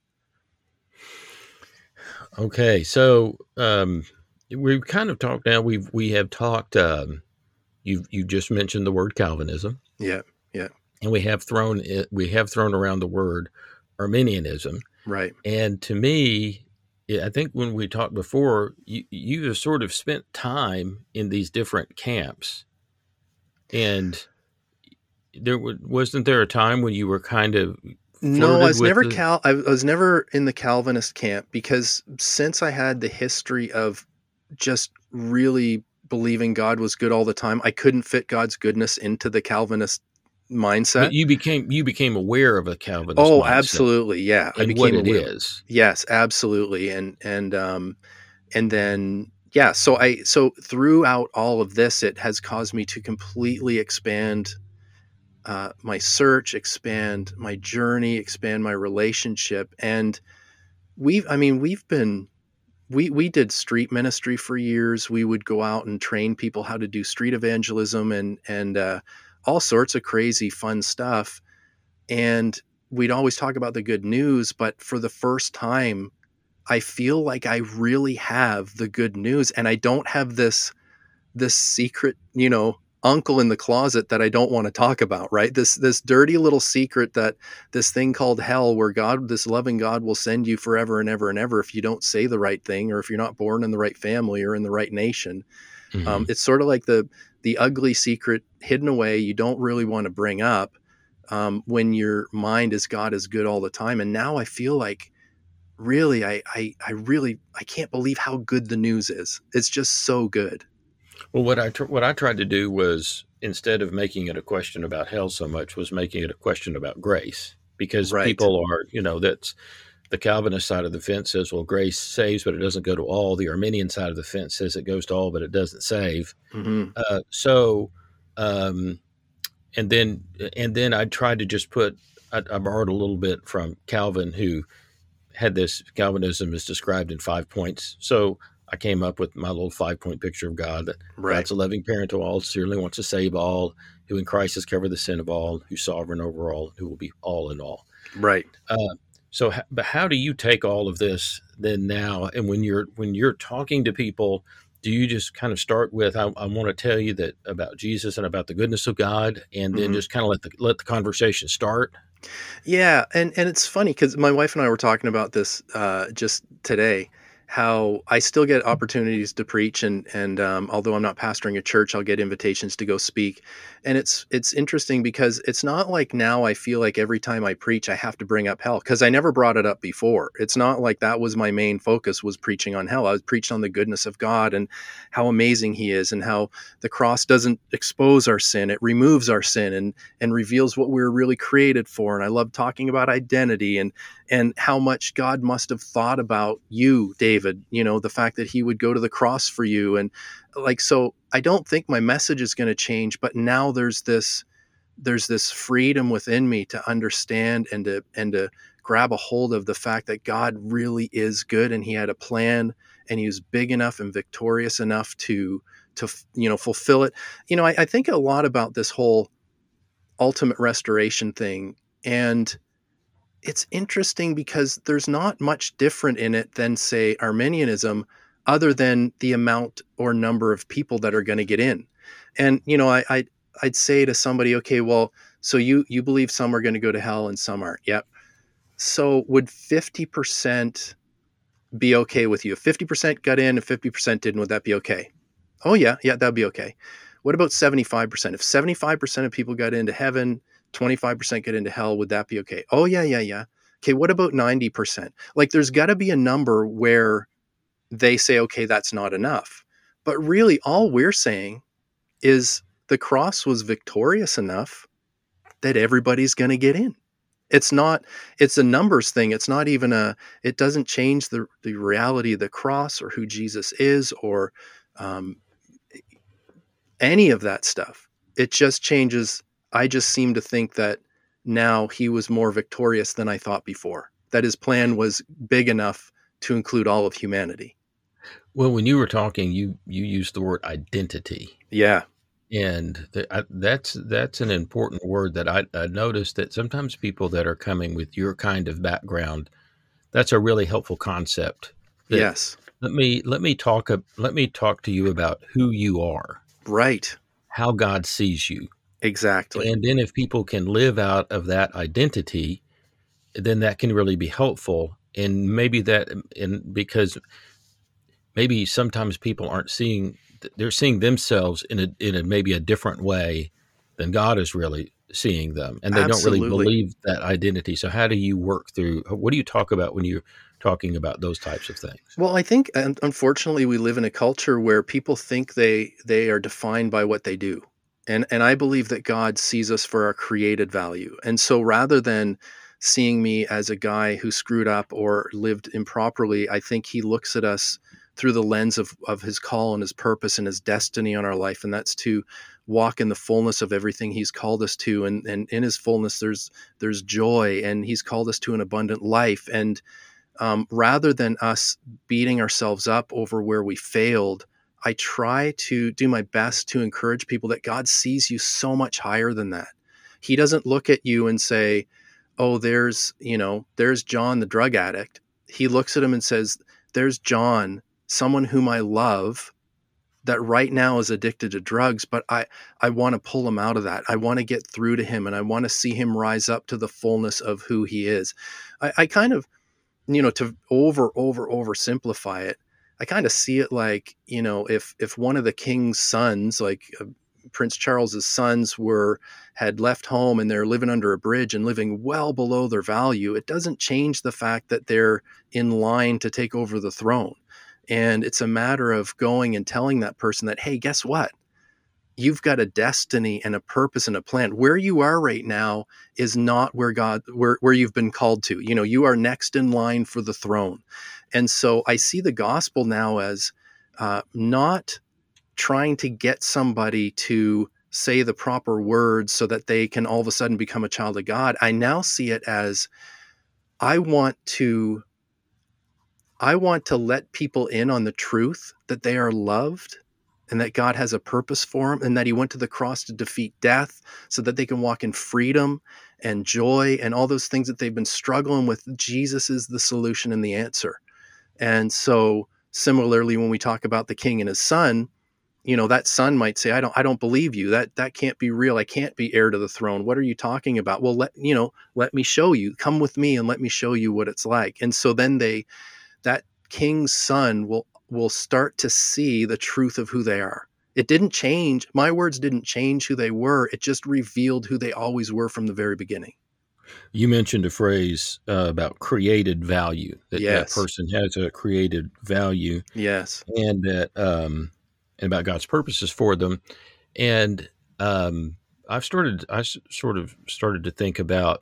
Okay. So, we've kind of talked now. We have talked, you just mentioned the word Calvinism. Yeah. Yeah. And we have thrown around the word Arminianism. Right. And to me, I think when we talked before, you have sort of spent time in these different camps, and wasn't there a time when you were kind of No, I was never in the Calvinist camp, because since I had the history of just really believing God was good all the time, I couldn't fit God's goodness into the Calvinist mindset. But you became aware of a Calvinist mindset. Absolutely, yeah. And I became what it aware. Is. Yes, absolutely. And then so throughout all of this, it has caused me to completely expand my search, expand my journey, expand my relationship. And we did street ministry for years. We would go out and train people how to do street evangelism and all sorts of crazy fun stuff. And we'd always talk about the good news, but for the first time, I feel like I really have the good news, and I don't have this secret, uncle in the closet that I don't want to talk about, right? This dirty little secret, that this thing called hell, where this loving God will send you forever and ever and ever if you don't say the right thing, or if you're not born in the right family or in the right nation. Mhm. It's sort of like the ugly secret hidden away you don't really want to bring up, when your mind is God is good all the time. And now I feel like really, I can't believe how good the news is. It's just so good. Well, what I tried to do was, instead of making it a question about hell so much, was making it a question about grace, because Right. people are, that's the Calvinist side of the fence says, well, grace saves, but it doesn't go to all. The Arminian side of the fence says it goes to all, but it doesn't save. Hmm. So, um, and then I tried to just I borrowed a little bit from Calvin, who had this: Calvinism is described in 5 points. So I came up with my little 5 point picture of God, that Right. God's a loving parent to all, sincerely wants to save all, who in Christ has covered the sin of all, who's sovereign over all, who will be all in all. Right. Uh, but how do you take all of this then now? And when you're talking to people, do you just kind of start with, I want to tell you that about Jesus and about the goodness of God, and then Hmm. just kind of let the conversation start? Yeah, and it's funny because my wife and I were talking about this just today. How I still get opportunities to preach, and although I'm not pastoring a church, I'll get invitations to go speak, and it's interesting because it's not like now I feel like every time I preach I have to bring up hell, because I never brought it up before. It's not like that was my main focus, was preaching on hell. I was preached on the goodness of God and how amazing He is, and how the cross doesn't expose our sin; it removes our sin and reveals what we were really created for. And I love talking about identity and how much God must have thought about you, David, the fact that He would go to the cross for you. And like, so I don't think my message is going to change, but now there's this freedom within me to understand and to grab a hold of the fact that God really is good, and He had a plan, and He was big enough and victorious enough to fulfill it. I think a lot about this whole ultimate restoration thing. And it's interesting because there's not much different in it than, say, Arminianism, other than the amount or number of people that are going to get in. And I'd say to somebody, okay, well, so you believe some are going to go to hell and some aren't. Yep. So would 50% be okay with you? If 50% got in and 50% didn't, would that be okay? Oh yeah, that'd be okay. What about 75%? If 75% of people got into heaven, 25% get into hell, would that be okay? Oh yeah. Okay, what about 90%? Like, there's got to be a number where they say, okay, that's not enough. But really, all we're saying is the cross was victorious enough that everybody's going to get in. It's not, it's a numbers thing. It's not even it doesn't change the reality of the cross or who Jesus is, or um, any of that stuff. It just changes. I just seem to think that now He was more victorious than I thought before, that His plan was big enough to include all of humanity. Well, when you were talking, you used the word identity, Yeah. and that's an important word that I noticed that sometimes people that are coming with your kind of background, that's a really helpful concept. That Yes. let me talk to you about who you are, Right. how God sees you, Exactly. and then if people can live out of that identity, then that can really be helpful. And maybe that, and because maybe sometimes people aren't seeing, they're seeing themselves in a maybe a different way than God is really seeing them, and they don't really Absolutely. believe that identity. So how do you work through, what do you talk about when you're talking about those types of things? Well, I think, unfortunately, we live in a culture where people think they are defined by what they do. And I believe that God sees us for our created value. And so, rather than seeing me as a guy who screwed up or lived improperly, I think He looks at us through the lens of His call and His purpose and His destiny on our life. And that's to walk in the fullness of everything He's called us to. And in His fullness, there's joy, and He's called us to an abundant life. And rather than us beating ourselves up over where we failed, I try to do my best to encourage people that God sees you so much higher than that. He doesn't look at you and say, oh, there's John, the drug addict. He looks at him and says, there's John, someone whom I love, that right now is addicted to drugs, but I want to pull him out of that. I want to get through to him, and I want to see him rise up to the fullness of who he is. I kind of, to oversimplify it, I kind of see it like, if one of the king's sons, like Prince Charles's sons, had left home and they're living under a bridge and living well below their value, it doesn't change the fact that they're in line to take over the throne. And it's a matter of going and telling that person that, hey, guess what? You've got a destiny and a purpose and a plan. Where you are right now is not where you've been called to. You are next in line for the throne. And so I see the gospel now as not trying to get somebody to say the proper words so that they can all of a sudden become a child of God. I now see it as I want to let people in on the truth that they are loved and that God has a purpose for them, and that he went to the cross to defeat death so that they can walk in freedom and joy and all those things that they've been struggling with. Jesus is the solution and the answer. And so similarly, when we talk about the king and his son, that son might say, I don't believe you. That can't be real. I can't be heir to the throne. What are you talking about? Well, let me show you. Come with me and let me show you what it's like. And so then that king's son will start to see the truth of who they are. It didn't change. My words didn't change who they were. It just revealed who they always were from the very beginning. You mentioned a phrase about created value, that Yes. that person has a created value. Yes. And that, and about God's purposes for them. And I sort of started to think about,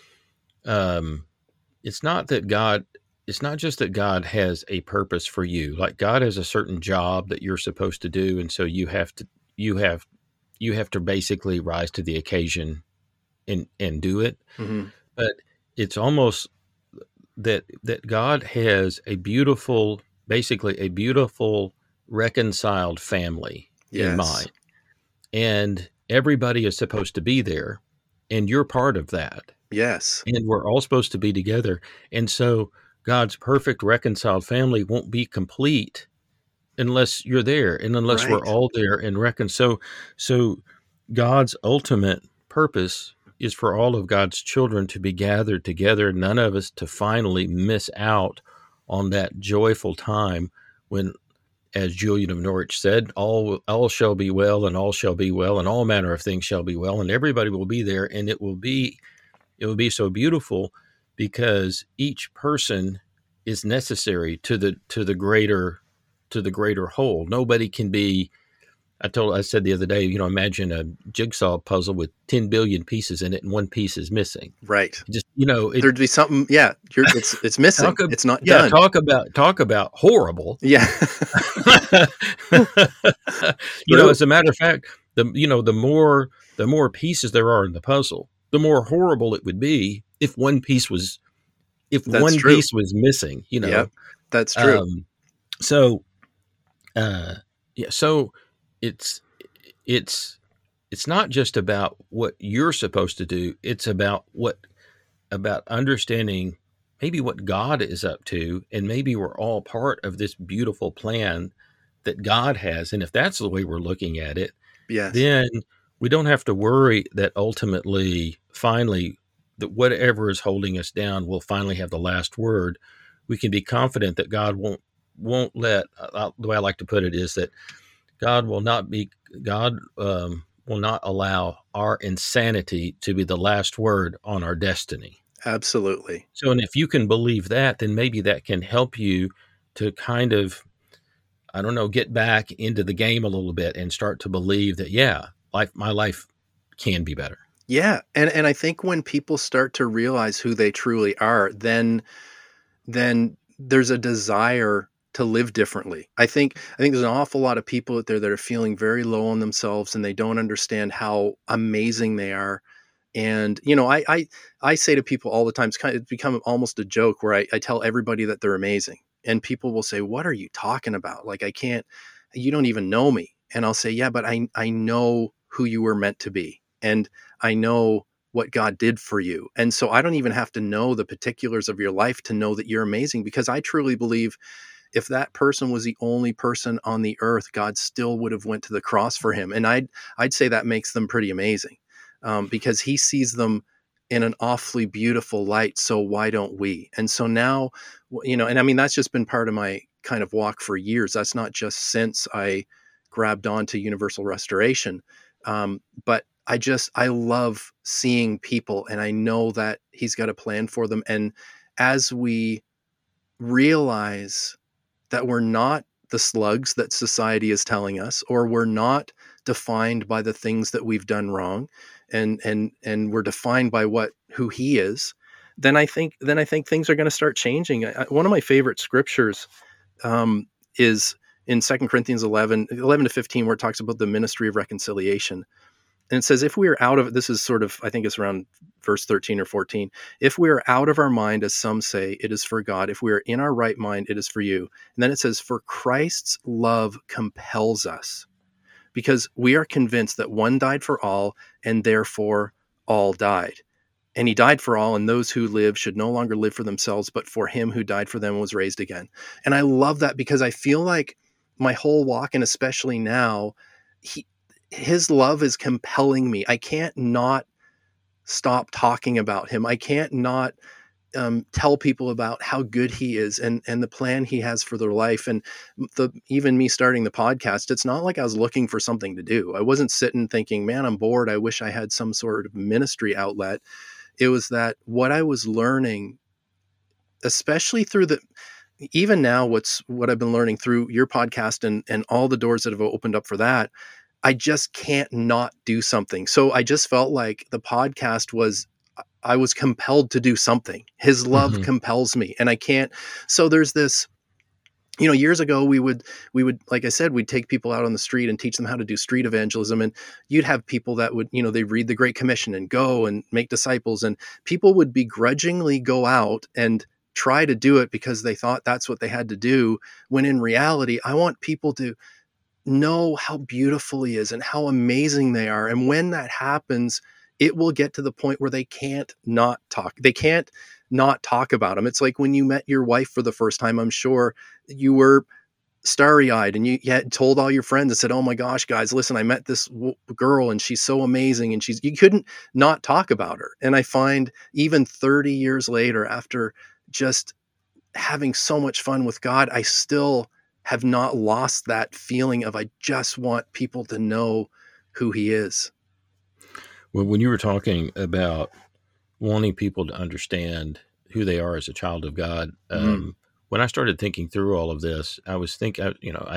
it's not just that God has a purpose for you. Like, God has a certain job that you're supposed to do, and so you have to basically rise to the occasion and do it. Mm-hmm. But it's almost that God has basically a beautiful reconciled family in mind, and everybody is supposed to be there, and you're part of that. Yes. And we're all supposed to be together. And so God's perfect reconciled family won't be complete unless you're there, and unless we're all there and reconciled. So God's ultimate purpose is for all of God's children to be gathered together, none of us to finally miss out on that joyful time when, as Julian of Norwich said, all shall be well, and all shall be well, and all manner of things shall be well, and everybody will be there, and it will be so beautiful, because each person is necessary to the greater whole. Nobody can be. I said the other day, imagine a jigsaw puzzle with 10 billion pieces in it, and one piece is missing. Right. Just there'd be something. Yeah, it's missing. It's not done. Talk about horrible. Yeah. As a matter of fact, the more pieces there are in the puzzle, the more horrible it would be if one piece was missing. Yeah, that's true. So it's not just about what you're supposed to do. It's about understanding maybe what God is up to, and maybe we're all part of this beautiful plan that God has. And if that's the way we're looking at it, yes, then we don't have to worry that ultimately, finally, that whatever is holding us down will finally have the last word. We can be confident that God won't let, the way I like to put it is that God will not allow our insanity to be the last word on our destiny. Absolutely. So, and if you can believe that, then maybe that can help you to kind of, get back into the game a little bit and start to believe that, my life can be better. Yeah. And I think when people start to realize who they truly are, then there's a desire to live differently. I think there's an awful lot of people out there that are feeling very low on themselves, and they don't understand how amazing they are. And, I say to people all the time, it's become almost a joke where I tell everybody that they're amazing, and people will say, what are you talking about? Like, you don't even know me. And I'll say, yeah, but I know who you were meant to be. And I know what God did for you. And so I don't even have to know the particulars of your life to know that you're amazing, because I truly believe if that person was the only person on the earth, God still would have went to the cross for him. And I'd say that makes them pretty amazing, because he sees them in an awfully beautiful light. So why don't we? And so now, and I mean, that's just been part of my kind of walk for years. That's not just since I grabbed onto Universal Restoration. But I love seeing people, and I know that he's got a plan for them. And as we realize that we're not the slugs that society is telling us, or we're not defined by the things that we've done wrong, and we're defined by who he is, then I think things are going to start changing. One of my favorite scriptures is in 2 Corinthians 11 to 15, where it talks about the ministry of reconciliation. And it says, if we are out of, this is sort of, I think it's around verse 13 or 14. If we are out of our mind, as some say, it is for God. If we are in our right mind, it is for you. And then it says, for Christ's love compels us, because we are convinced that one died for all, and therefore all died. And he died for all, and those who live should no longer live for themselves, but for him who died for them and was raised again. And I love that, because I feel like my whole walk, and especially now, his love is compelling me. I can't not stop talking about him. I can't not tell people about how good he is, and the plan he has for their life. And even me starting the podcast, it's not like I was looking for something to do. I wasn't sitting thinking, man, I'm bored, I wish I had some sort of ministry outlet. It was that what I was learning, especially through even now, what I've been learning through your podcast and all the doors that have opened up for that, I just can't not do something. So I just felt like the podcast I was compelled to do something. His love compels me, and I can't. So there's this, years ago we would, like I said, we'd take people out on the street and teach them how to do street evangelism. And you'd have people that would, they read the Great Commission and go and make disciples, and people would begrudgingly go out and try to do it because they thought that's what they had to do. When in reality, I want people to know how beautiful he is and how amazing they are. And when that happens, it will get to the point where they can't not talk. They can't not talk about him. It's like when you met your wife for the first time, I'm sure you were starry-eyed, and you had told all your friends and said, oh my gosh, guys, listen, I met this girl and she's so amazing. And you couldn't not talk about her. And I find even 30 years later, after just having so much fun with God, I still have not lost that feeling of, I just want people to know who he is. Well, when you were talking about wanting people to understand who they are as a child of God, when I started thinking through all of this, I was thinking,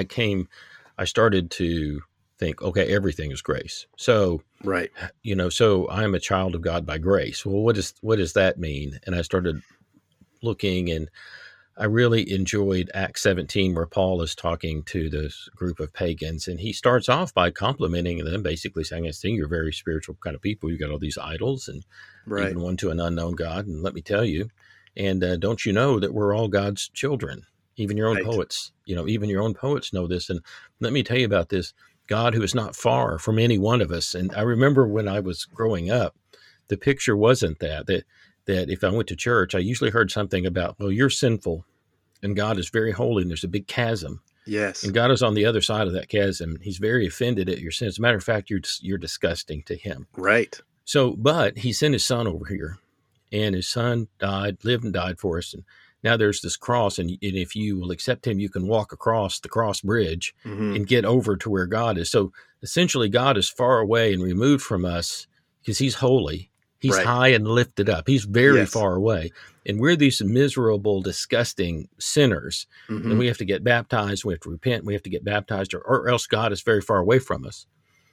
I started to think, okay, everything is grace. So, right. So I'm a child of God by grace. Well, what does that mean? And I started looking, and I really enjoyed Acts 17, where Paul is talking to this group of pagans, and he starts off by complimenting them, basically saying, I think you're very spiritual kind of people. You got all these idols, and even one to an unknown God. And let me tell you, and don't you know that we're all God's children? Even your own poets, even your own poets know this. And let me tell you about this God who is not far from any one of us. And I remember when I was growing up, the picture wasn't that if I went to church, I usually heard something about, well, you're sinful and God is very holy, and there's a big chasm. Yes. And God is on the other side of that chasm. He's very offended at your sin. As a matter of fact, you're disgusting to him. Right. So, but he sent his son over here, and his son lived and died for us. And now there's this cross, and if you will accept him, you can walk across the cross bridge and get over to where God is. So essentially, God is far away and removed from us because he's holy. He's high and lifted up. He's very far away. And we're these miserable, disgusting sinners. And we have to get baptized. We have to repent. We have to get baptized, or else God is very far away from us.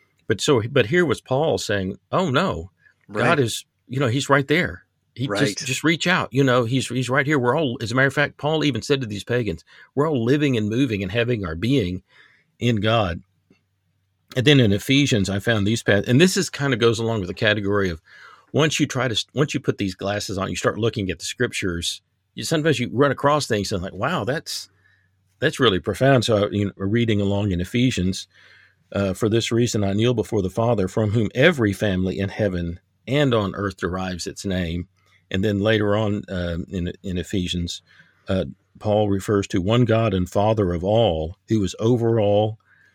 But here was Paul saying, oh, no, God is, he's right there. He just reach out. He's right here. We're all, as a matter of fact, Paul even said to these pagans, we're all living and moving and having our being in God. And then in Ephesians, I found these paths, and this is kind of goes along with the category of, once you put these glasses on, you start looking at the scriptures, sometimes you run across things and like, wow, that's really profound. So reading along in Ephesians, for this reason, I kneel before the Father, from whom every family in heaven and on earth derives its name. And then later on in Ephesians, Paul refers to one God and Father of all, who is over all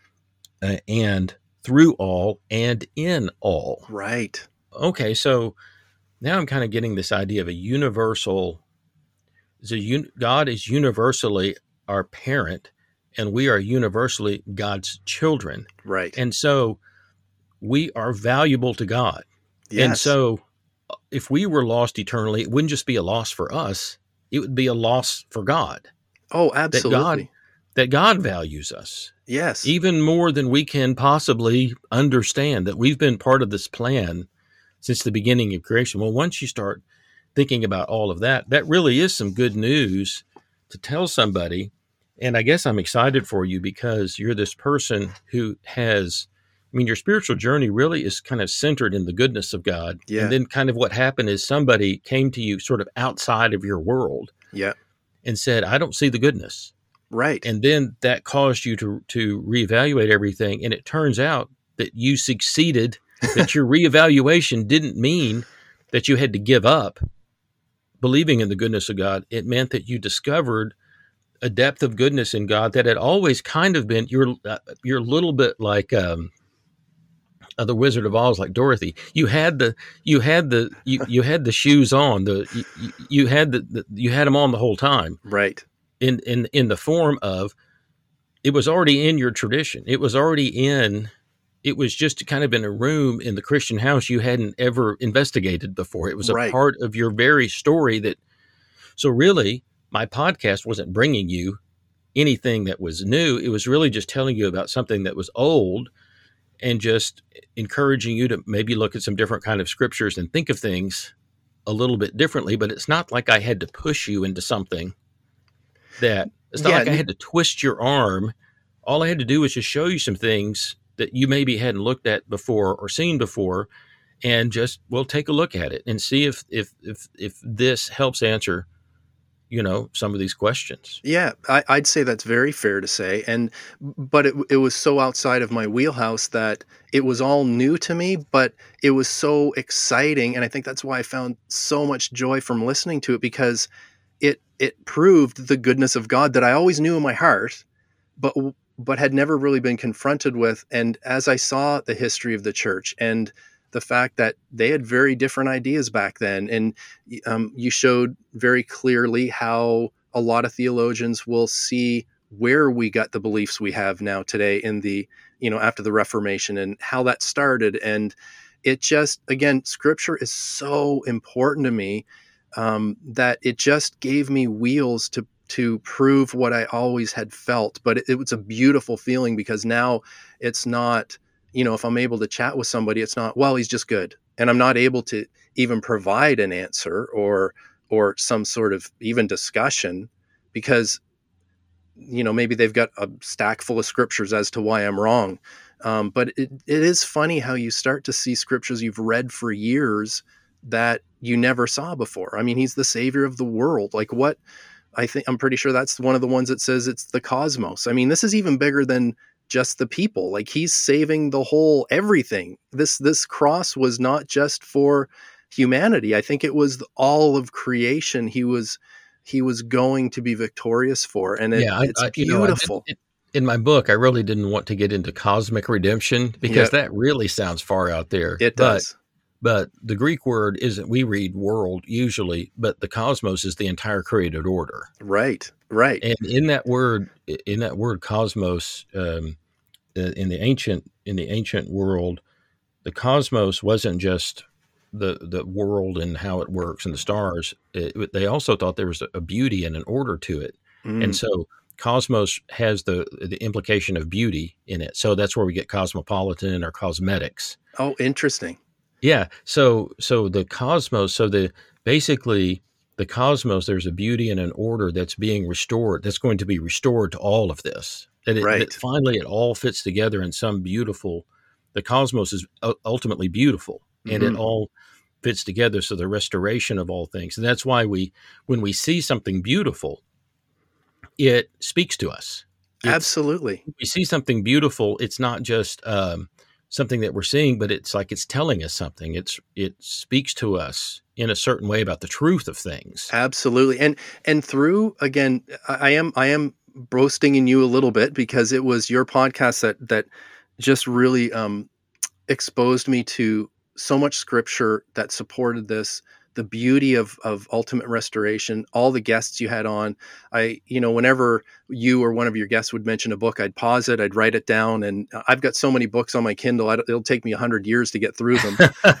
and through all and in all. Right. Okay, so now I'm kind of getting this idea of a universal. God is universally our parent, and we are universally God's children. Right. And so we are valuable to God. Yes. And so if we were lost eternally, it wouldn't just be a loss for us. It would be a loss for God. Oh, absolutely. That God values us. Yes. Even more than we can possibly understand, that we've been part of this plan since the beginning of creation. Well, once you start thinking about all of that, that really is some good news to tell somebody. And I guess I'm excited for you because you're this person who has, I mean, your spiritual journey really is kind of centered in the goodness of God. Yeah. And then kind of what happened is somebody came to you sort of outside of your world Yeah. and said, I don't see the goodness. Right. And then that caused you to reevaluate everything. And it turns out that you succeeded, that your reevaluation didn't mean that you had to give up believing in the goodness of God. It meant that you discovered a depth of goodness in God that had always kind of been, you're a little bit like the Wizard of Oz, like Dorothy. You had the shoes on, you had them on the whole time. Right. In the form of, it was already in your tradition. It was just kind of in a room in the Christian house you hadn't ever investigated before. It was a Right. part of your very story so really my podcast wasn't bringing you anything that was new. It was really just telling you about something that was old and just encouraging you to maybe look at some different kind of scriptures and think of things a little bit differently. But it's not like I had to push you into something. It's not like I had to twist your arm. All I had to do was just show you some things that you maybe hadn't looked at before or seen before, and just, well, take a look at it and see if this helps answer, some of these questions. Yeah, I'd say that's very fair to say. But it was so outside of my wheelhouse that it was all new to me, but it was so exciting. And I think that's why I found so much joy from listening to it, because it proved the goodness of God that I always knew in my heart, but had never really been confronted with. And as I saw the history of the church and the fact that they had very different ideas back then, and you showed very clearly how a lot of theologians will see where we got the beliefs we have now today in the, after the Reformation, and how that started. And it just, again, Scripture is so important to me, that it just gave me wheels to prove what I always had felt. But it was a beautiful feeling, because now it's not, if I'm able to chat with somebody, it's not, well, he's just good. And I'm not able to even provide an answer or some sort of even discussion, because, maybe they've got a stack full of scriptures as to why I'm wrong. But it is funny how you start to see scriptures you've read for years that you never saw before. I mean, he's the savior of the world. Like, what? I'm pretty sure that's one of the ones that says it's the cosmos. I mean, this is even bigger than just the people. Like, he's saving the whole everything. This cross was not just for humanity. I think it was all of creation. He was going to be victorious for, and it's beautiful. In my book, I really didn't want to get into cosmic redemption, because that really sounds far out there. It does. But the Greek word isn't, we read world usually, but the cosmos is the entire created order. Right. And in that word cosmos, in the ancient world, the cosmos wasn't just the world and how it works and the stars. They also thought there was a beauty and an order to it. And so cosmos has the implication of beauty in it. So that's where we get cosmopolitan or cosmetics. Oh, interesting. Yeah. So the cosmos, basically the cosmos, there's a beauty and an order that's being restored, that's going to be restored to all of this. That finally it all fits together in some beautiful, the cosmos is ultimately beautiful, and it all fits together. So the restoration of all things. And that's why when we see something beautiful, it speaks to us. Absolutely. We see something beautiful. It's not just, something that we're seeing, but it's like it's telling us something. It speaks to us in a certain way about the truth of things. Absolutely. And through, again, I am boasting in you a little bit, because it was your podcast that just really exposed me to so much scripture that supported this, the beauty of Ultimate Restoration, all the guests you had on. Whenever you or one of your guests would mention a book, I'd pause it, I'd write it down, and I've got so many books on my Kindle, it'll take me 100 years to get through them.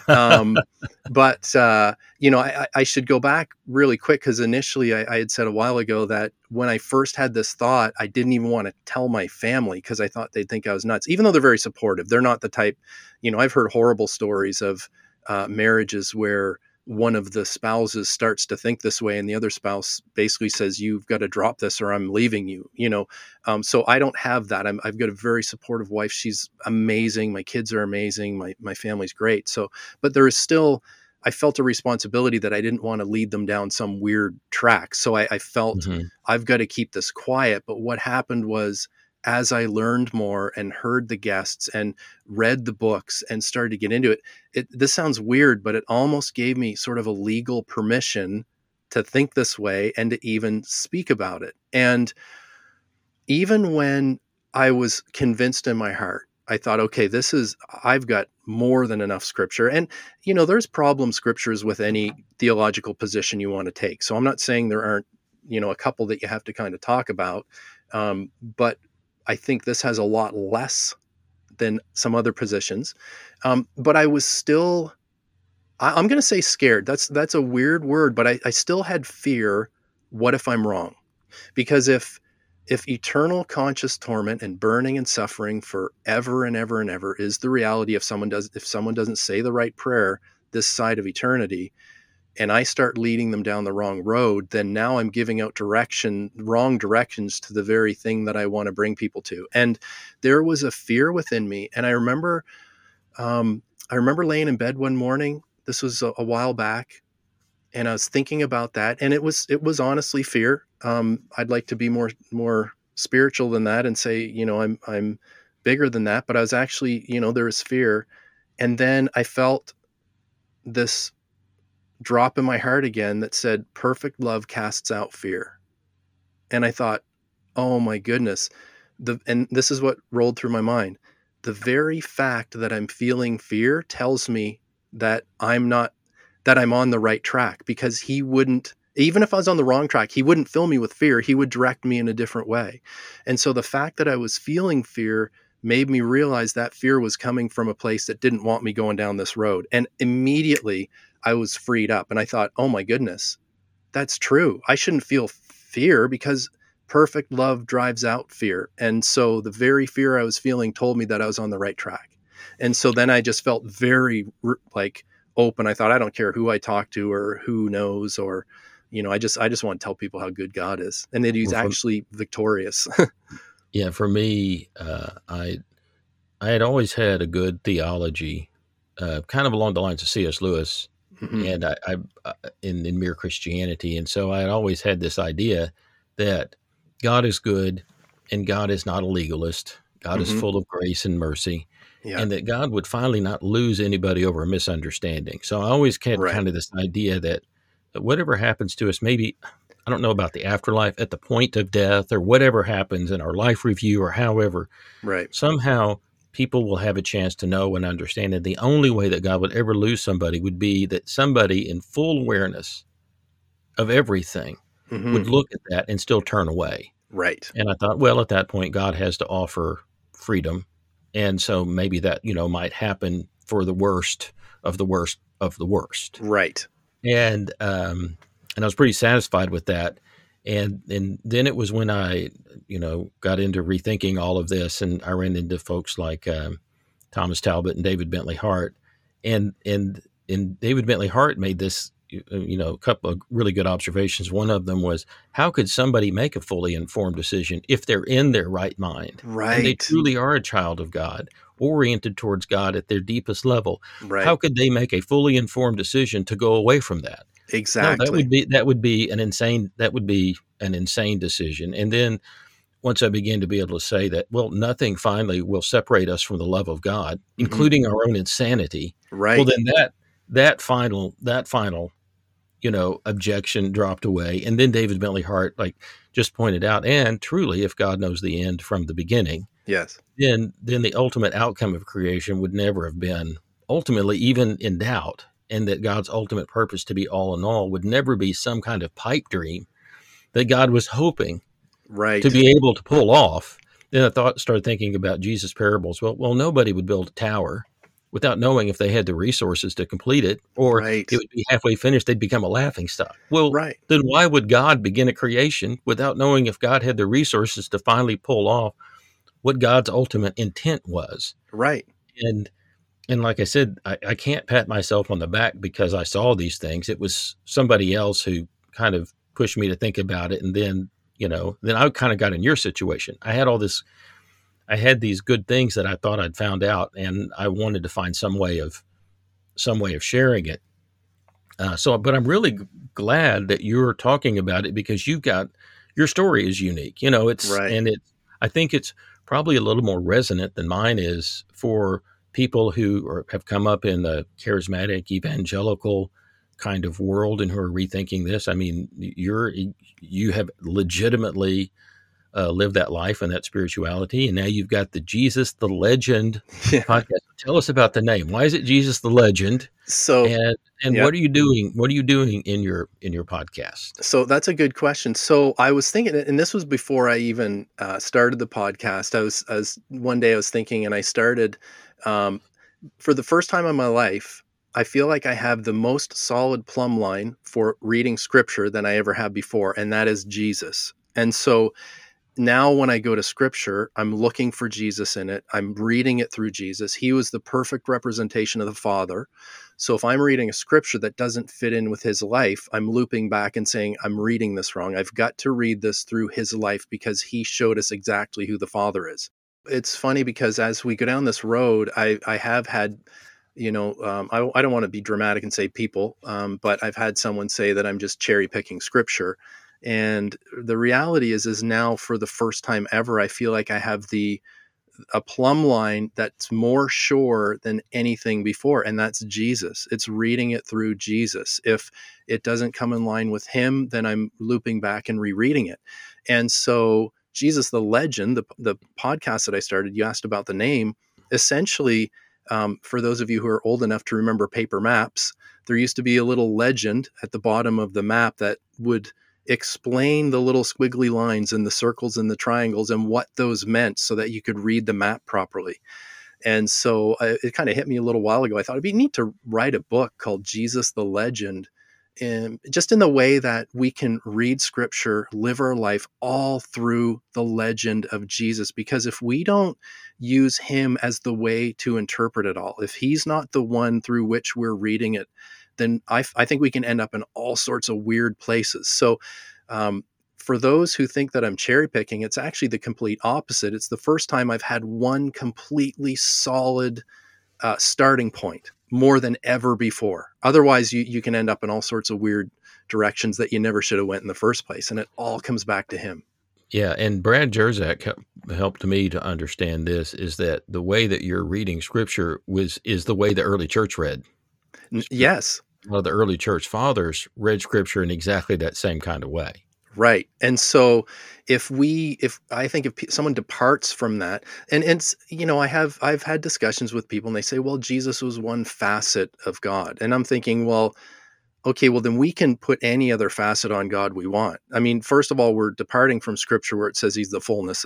I should go back really quick, because initially I had said a while ago that when I first had this thought, I didn't even want to tell my family because I thought they'd think I was nuts, even though they're very supportive. They're not the type, I've heard horrible stories of marriages where one of the spouses starts to think this way and the other spouse basically says, you've got to drop this or I'm leaving you, so I don't have that. I've got a very supportive wife. She's amazing. My kids are amazing. My family's great. So, but there is still, I felt a responsibility that I didn't want to lead them down some weird track. So I felt I've got to keep this quiet. But what happened was, as I learned more and heard the guests and read the books and started to get into it, this sounds weird, but it almost gave me sort of a legal permission to think this way and to even speak about it. And even when I was convinced in my heart, I thought, okay, I've got more than enough scripture. And, there's problem scriptures with any theological position you want to take. So I'm not saying there aren't, a couple that you have to kind of talk about. But I think this has a lot less than some other positions. But I was still, I'm going to say scared. That's a weird word, but I still had fear. What if I'm wrong? Because if eternal conscious torment and burning and suffering forever and ever and ever is the reality, if someone doesn't say the right prayer this side of eternity, and I start leading them down the wrong road, then now I'm giving out wrong directions to the very thing that I want to bring people to. And there was a fear within me. And I remember laying in bed one morning, this was a while back, and I was thinking about that. And it was honestly fear. I'd like to be more spiritual than that and say, I'm bigger than that, but I was actually, there was fear. And then I felt this drop in my heart again that said, perfect love casts out fear. And I thought, oh my goodness. And this is what rolled through my mind. The very fact that I'm feeling fear tells me that I'm on the right track, because he wouldn't, even if I was on the wrong track, he wouldn't fill me with fear. He would direct me in a different way. And so the fact that I was feeling fear made me realize that fear was coming from a place that didn't want me going down this road. And immediately I was freed up, and I thought, oh my goodness, that's true. I shouldn't feel fear, because perfect love drives out fear. And so the very fear I was feeling told me that I was on the right track. And so then I just felt very open. I thought, I don't care who I talk to or who knows, or, I just want to tell people how good God is and that he's actually victorious. Yeah. For me, I had always had a good theology, kind of along the lines of C.S. Lewis. And I in Mere Christianity. And so I had always had this idea that God is good and God is not a legalist. God is full of grace and mercy, and that God would finally not lose anybody over a misunderstanding. So I always had kind of this idea that whatever happens to us, maybe, I don't know about the afterlife, at the point of death or whatever happens in our life review or however, somehow people will have a chance to know and understand that the only way that God would ever lose somebody would be that somebody in full awareness of everything would look at that and still turn away. Right. And I thought, well, at that point, God has to offer freedom. And so maybe that, might happen for the worst of the worst of the worst. Right. And I was pretty satisfied with that. And then it was when I, got into rethinking all of this, and I ran into folks like Thomas Talbot and David Bentley Hart, and David Bentley Hart made this, a couple of really good observations. One of them was, how could somebody make a fully informed decision if they're in their right mind, right, and they truly are a child of God, oriented towards God at their deepest level? Right. How could they make a fully informed decision to go away from that? Exactly. No, that would be an insane decision. And then once I began to be able to say that, well, nothing finally will separate us from the love of God, including our own insanity. Right. Well, then that final, objection dropped away. And then David Bentley Hart, just pointed out, and truly, if God knows the end from the beginning, yes, then the ultimate outcome of creation would never have been ultimately even in doubt. and that God's ultimate purpose to be all in all would never be some kind of pipe dream that God was hoping Right. to be able to pull off. Then I started thinking about Jesus' parables. Well, nobody would build a tower without knowing if they had the resources to complete it, or Right. it would be halfway finished, they'd become a laughingstock. Well, Right. then why would God begin a creation without knowing if God had the resources to finally pull off what God's ultimate intent was? Right. And like I said, I can't pat myself on the back because I saw these things. It was somebody else who kind of pushed me to think about it. And then, then I kind of got in your situation. I had these good things that I thought I'd found out, and I wanted to find some way of sharing it. But I'm really glad that you're talking about it, because your story is unique. Right. I think it's probably a little more resonant than mine is for people who have come up in the charismatic evangelical kind of world and who are rethinking this. I mean, you have legitimately lived that life and that spirituality, and now you've got the Jesus the Legend Yeah. podcast. Tell us about the name. Why is it Jesus the Legend? So, And yeah. what are you doing? What are you doing in your podcast? So that's a good question. So I was thinking, and this was before I even started the podcast. One day I was thinking, and I started for the first time in my life. I feel like I have the most solid plumb line for reading scripture than I ever have before, and that is Jesus. And so now when I go to scripture, I'm looking for Jesus in it. I'm reading it through Jesus. He was the perfect representation of the Father. So if I'm reading a scripture that doesn't fit in with his life, I'm looping back and saying, I'm reading this wrong. I've got to read this through his life because he showed us exactly who the Father is. It's funny because as we go down this road, I have had, I don't want to be dramatic and say people, but I've had someone say that I'm just cherry picking scripture. And the reality is now for the first time ever, I feel like I have a plumb line that's more sure than anything before. And that's Jesus. It's reading it through Jesus. If it doesn't come in line with him, then I'm looping back and rereading it. And so Jesus, the Legend, the podcast that I started, you asked about the name, essentially, for those of you who are old enough to remember paper maps, there used to be a little legend at the bottom of the map that would explain the little squiggly lines and the circles and the triangles and what those meant so that you could read the map properly. And so it kind of hit me a little while ago. I thought it'd be neat to write a book called Jesus the Legend, and just in the way that we can read scripture, live our life all through the legend of Jesus. Because if we don't use him as the way to interpret it all, if he's not the one through which we're reading it, then I think we can end up in all sorts of weird places. So for those who think that I'm cherry picking, it's actually the complete opposite. It's the first time I've had one completely solid starting point more than ever before. Otherwise, you can end up in all sorts of weird directions that you never should have went in the first place. And it all comes back to him. Yeah, and Brad Jersak helped me to understand this, is that the way that you're reading scripture is the way the early church read. Yes. Well, the early church fathers read scripture in exactly that same kind of way. Right. And so if someone departs from that, and it's, I've had discussions with people and they say, well, Jesus was one facet of God. And I'm thinking, well, okay, well, then we can put any other facet on God we want. I mean, first of all, we're departing from scripture where it says he's the fullness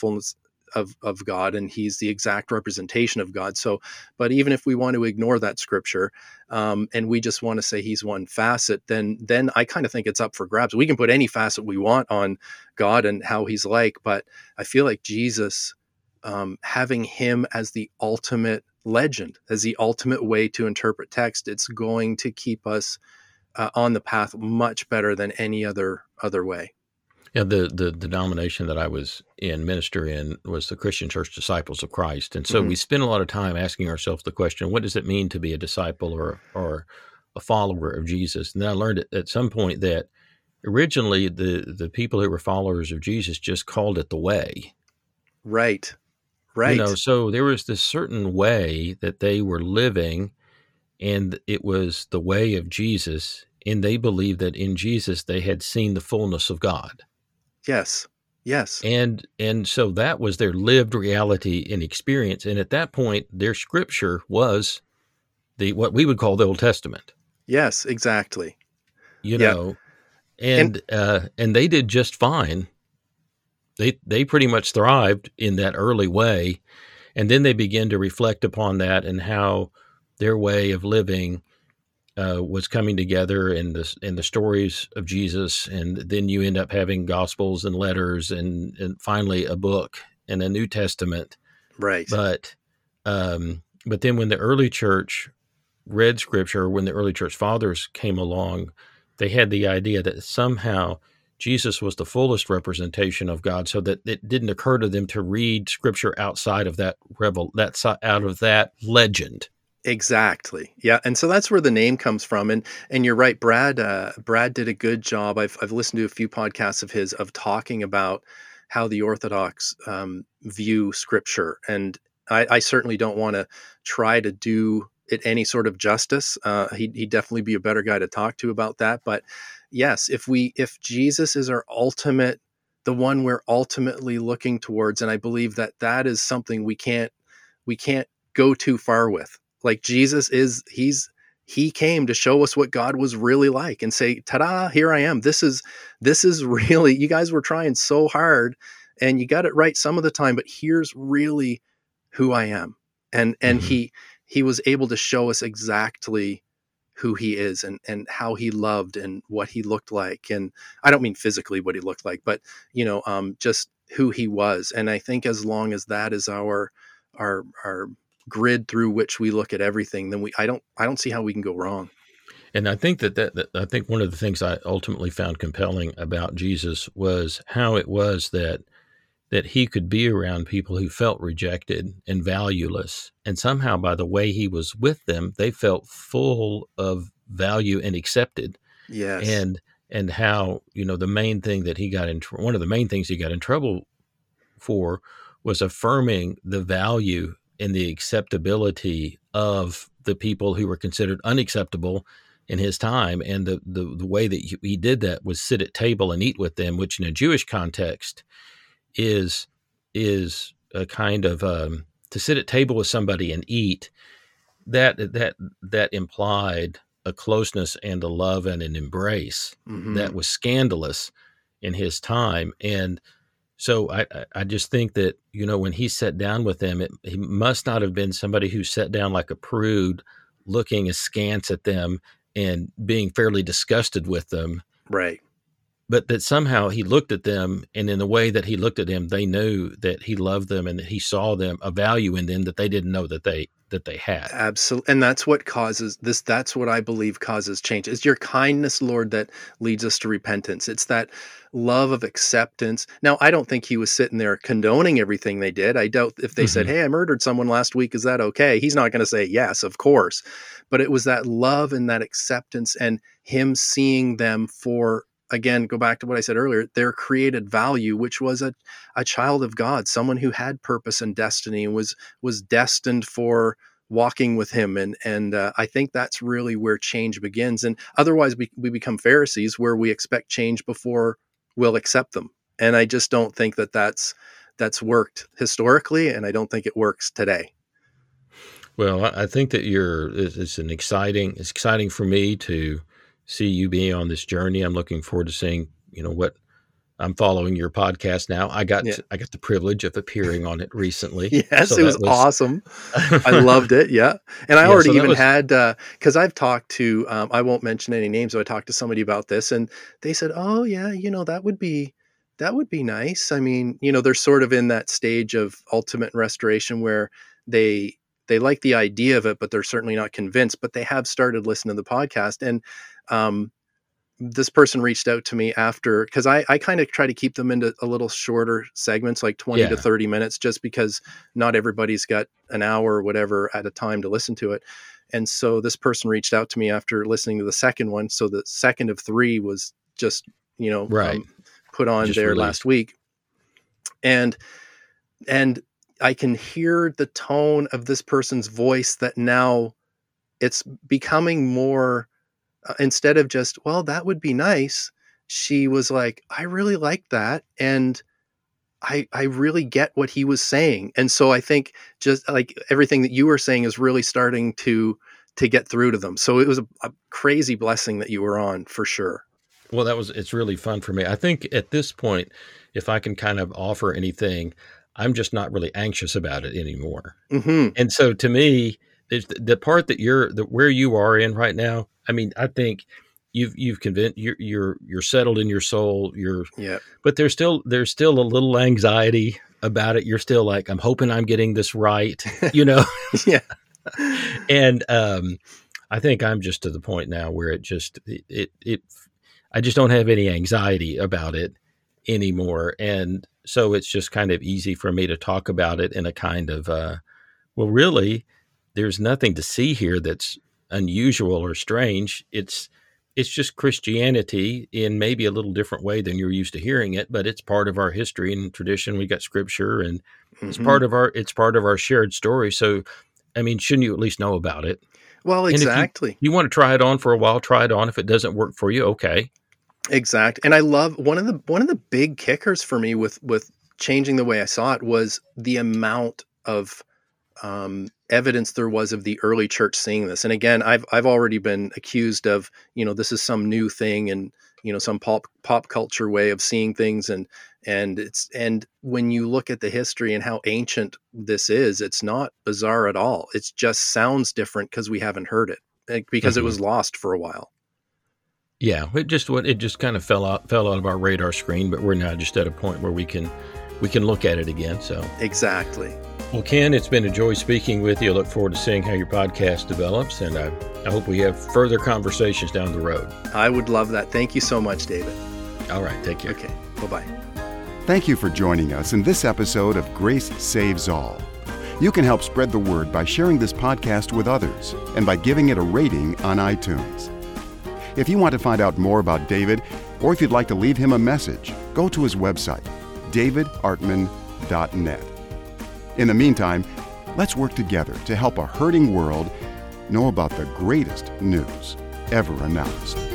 of God, and he's the exact representation of God. So, but even if we want to ignore that scripture, and we just want to say he's one facet, then I kind of think it's up for grabs. We can put any facet we want on God and how he's like, but I feel like Jesus, having him as the ultimate legend, as the ultimate way to interpret text, it's going to keep us on the path much better than any other way. Yeah, the denomination that I was minister in was the Christian Church Disciples of Christ. And so we spend a lot of time asking ourselves the question, what does it mean to be a disciple or a follower of Jesus? And then I learned at some point that originally the people who were followers of Jesus just called it the way. Right. So there was this certain way that they were living, and it was the way of Jesus, and they believed that in Jesus they had seen the fullness of God. Yes. And so that was their lived reality and experience. And at that point, their scripture was the what we would call the Old Testament. Yes, exactly. You Yeah. know, and they did just fine. They pretty much thrived in that early way, and then they begin to reflect upon that and how their way of living was coming together in the stories of Jesus, and then you end up having Gospels and letters, and finally a book and a New Testament. Right. But then when the early church read Scripture, when the early church fathers came along, they had the idea that somehow Jesus was the fullest representation of God, so that it didn't occur to them to read Scripture outside of that out of that legend. Exactly. Yeah, and so that's where the name comes from. And you're right, Brad. Brad did a good job. I've listened to a few podcasts of his of talking about how the Orthodox view Scripture, and I certainly don't want to try to do it any sort of justice. He'd definitely be a better guy to talk to about that. But yes, if Jesus is our ultimate, the one we're ultimately looking towards, and I believe that is something we can't go too far with. Like Jesus he came to show us what God was really like and say, ta-da, here I am. This is really, you guys were trying so hard and you got it right some of the time, but here's really who I am. And he was able to show us exactly who he is and how he loved and what he looked like. And I don't mean physically what he looked like, but just who he was. And I think as long as that is our grid through which we look at everything, then I don't see how we can go wrong. And I think that I think one of the things I ultimately found compelling about Jesus was how it was that he could be around people who felt rejected and valueless, and somehow by the way he was with them, they felt full of value and accepted. Yes. And how, the main thing that one of the main things he got in trouble for was affirming the value and the acceptability of the people who were considered unacceptable in his time. And the way that he did that was sit at table and eat with them, which in a Jewish context is a kind of to sit at table with somebody and eat, that implied a closeness and a love and an embrace that was scandalous in his time. And so I just think that, when he sat down with them, he must not have been somebody who sat down like a prude, looking askance at them and being fairly disgusted with them. Right. But that somehow he looked at them, and in the way that he looked at them, they knew that he loved them and that he saw them, a value in them that they didn't know that they had. Absolutely. And that's what causes this. That's what I believe causes change. It's your kindness, Lord, that leads us to repentance. It's that love of acceptance. Now, I don't think he was sitting there condoning everything they did. I doubt if they said, hey, I murdered someone last week, is that okay? He's not going to say yes, of course. But it was that love and that acceptance and him seeing them for, again, go back to what I said earlier, their created value, which was a child of God, someone who had purpose and destiny and was destined for walking with him. And I think that's really where change begins. And otherwise we become Pharisees, where we expect change before we'll accept them. And I just don't think that's worked historically. And I don't think it works today. Well, I think that it's exciting for me to see you being on this journey. I'm looking forward to seeing, what I'm following your podcast now. I got the privilege of appearing on it recently. Yes, so it was awesome. I loved it. Yeah. And I already even had, cause I've talked to, I won't mention any names, but I talked to somebody about this and they said, oh yeah, that would be nice. I mean, they're sort of in that stage of ultimate restoration where they like the idea of it, but they're certainly not convinced, but they have started listening to the podcast. And, this person reached out to me after, because I kind of try to keep them into a little shorter segments, like 20 to 30 minutes, just because not everybody's got an hour or whatever at a time to listen to it. And so this person reached out to me after listening to the second one. So the second of 3 was just, put on just there released last week. And I can hear the tone of this person's voice that now it's becoming more, instead of just, well, that would be nice. She was like, I really like that. And I really get what he was saying. And so I think just like everything that you were saying is really starting to to get through to them. So it was a crazy blessing that you were on, for sure. Well, it's really fun for me. I think at this point, if I can kind of offer anything, I'm just not really anxious about it anymore. Mm-hmm. And so to me, the part that where you are in right now, I mean, I think you've convinced you're settled in your soul. But there's still a little anxiety about it. You're still like, I'm hoping I'm getting this right, Yeah. And I think I'm just to the point now where I just don't have any anxiety about it anymore. And so it's just kind of easy for me to talk about it in a kind of, well, really, there's nothing to see here that's unusual or strange. It's just Christianity in maybe a little different way than you're used to hearing it, but it's part of our history and tradition. We got scripture, and it's part of our shared story. So, I mean, shouldn't you at least know about it? Well, exactly. And if you want to try it on for a while, try it on. If it doesn't work for you, okay. Exact. And I love one of the big kickers for me with changing the way I saw it was the amount of evidence there was of the early church seeing this. And again, I've already been accused of, this is some new thing and, some pop culture way of seeing things. And when you look at the history and how ancient this is, it's not bizarre at all. It just sounds different because we haven't heard it, because it was lost for a while. Yeah, it just kind of fell out of our radar screen, but we're now just at a point where we can look at it again. So exactly. Well, Ken, it's been a joy speaking with you. I look forward to seeing how your podcast develops, and I hope we have further conversations down the road. I would love that. Thank you so much, David. All right, take care. Okay, bye-bye. Thank you for joining us in this episode of Grace Saves All. You can help spread the word by sharing this podcast with others and by giving it a rating on iTunes. If you want to find out more about David, or if you'd like to leave him a message, go to his website, davidartman.net. In the meantime, let's work together to help a hurting world know about the greatest news ever announced.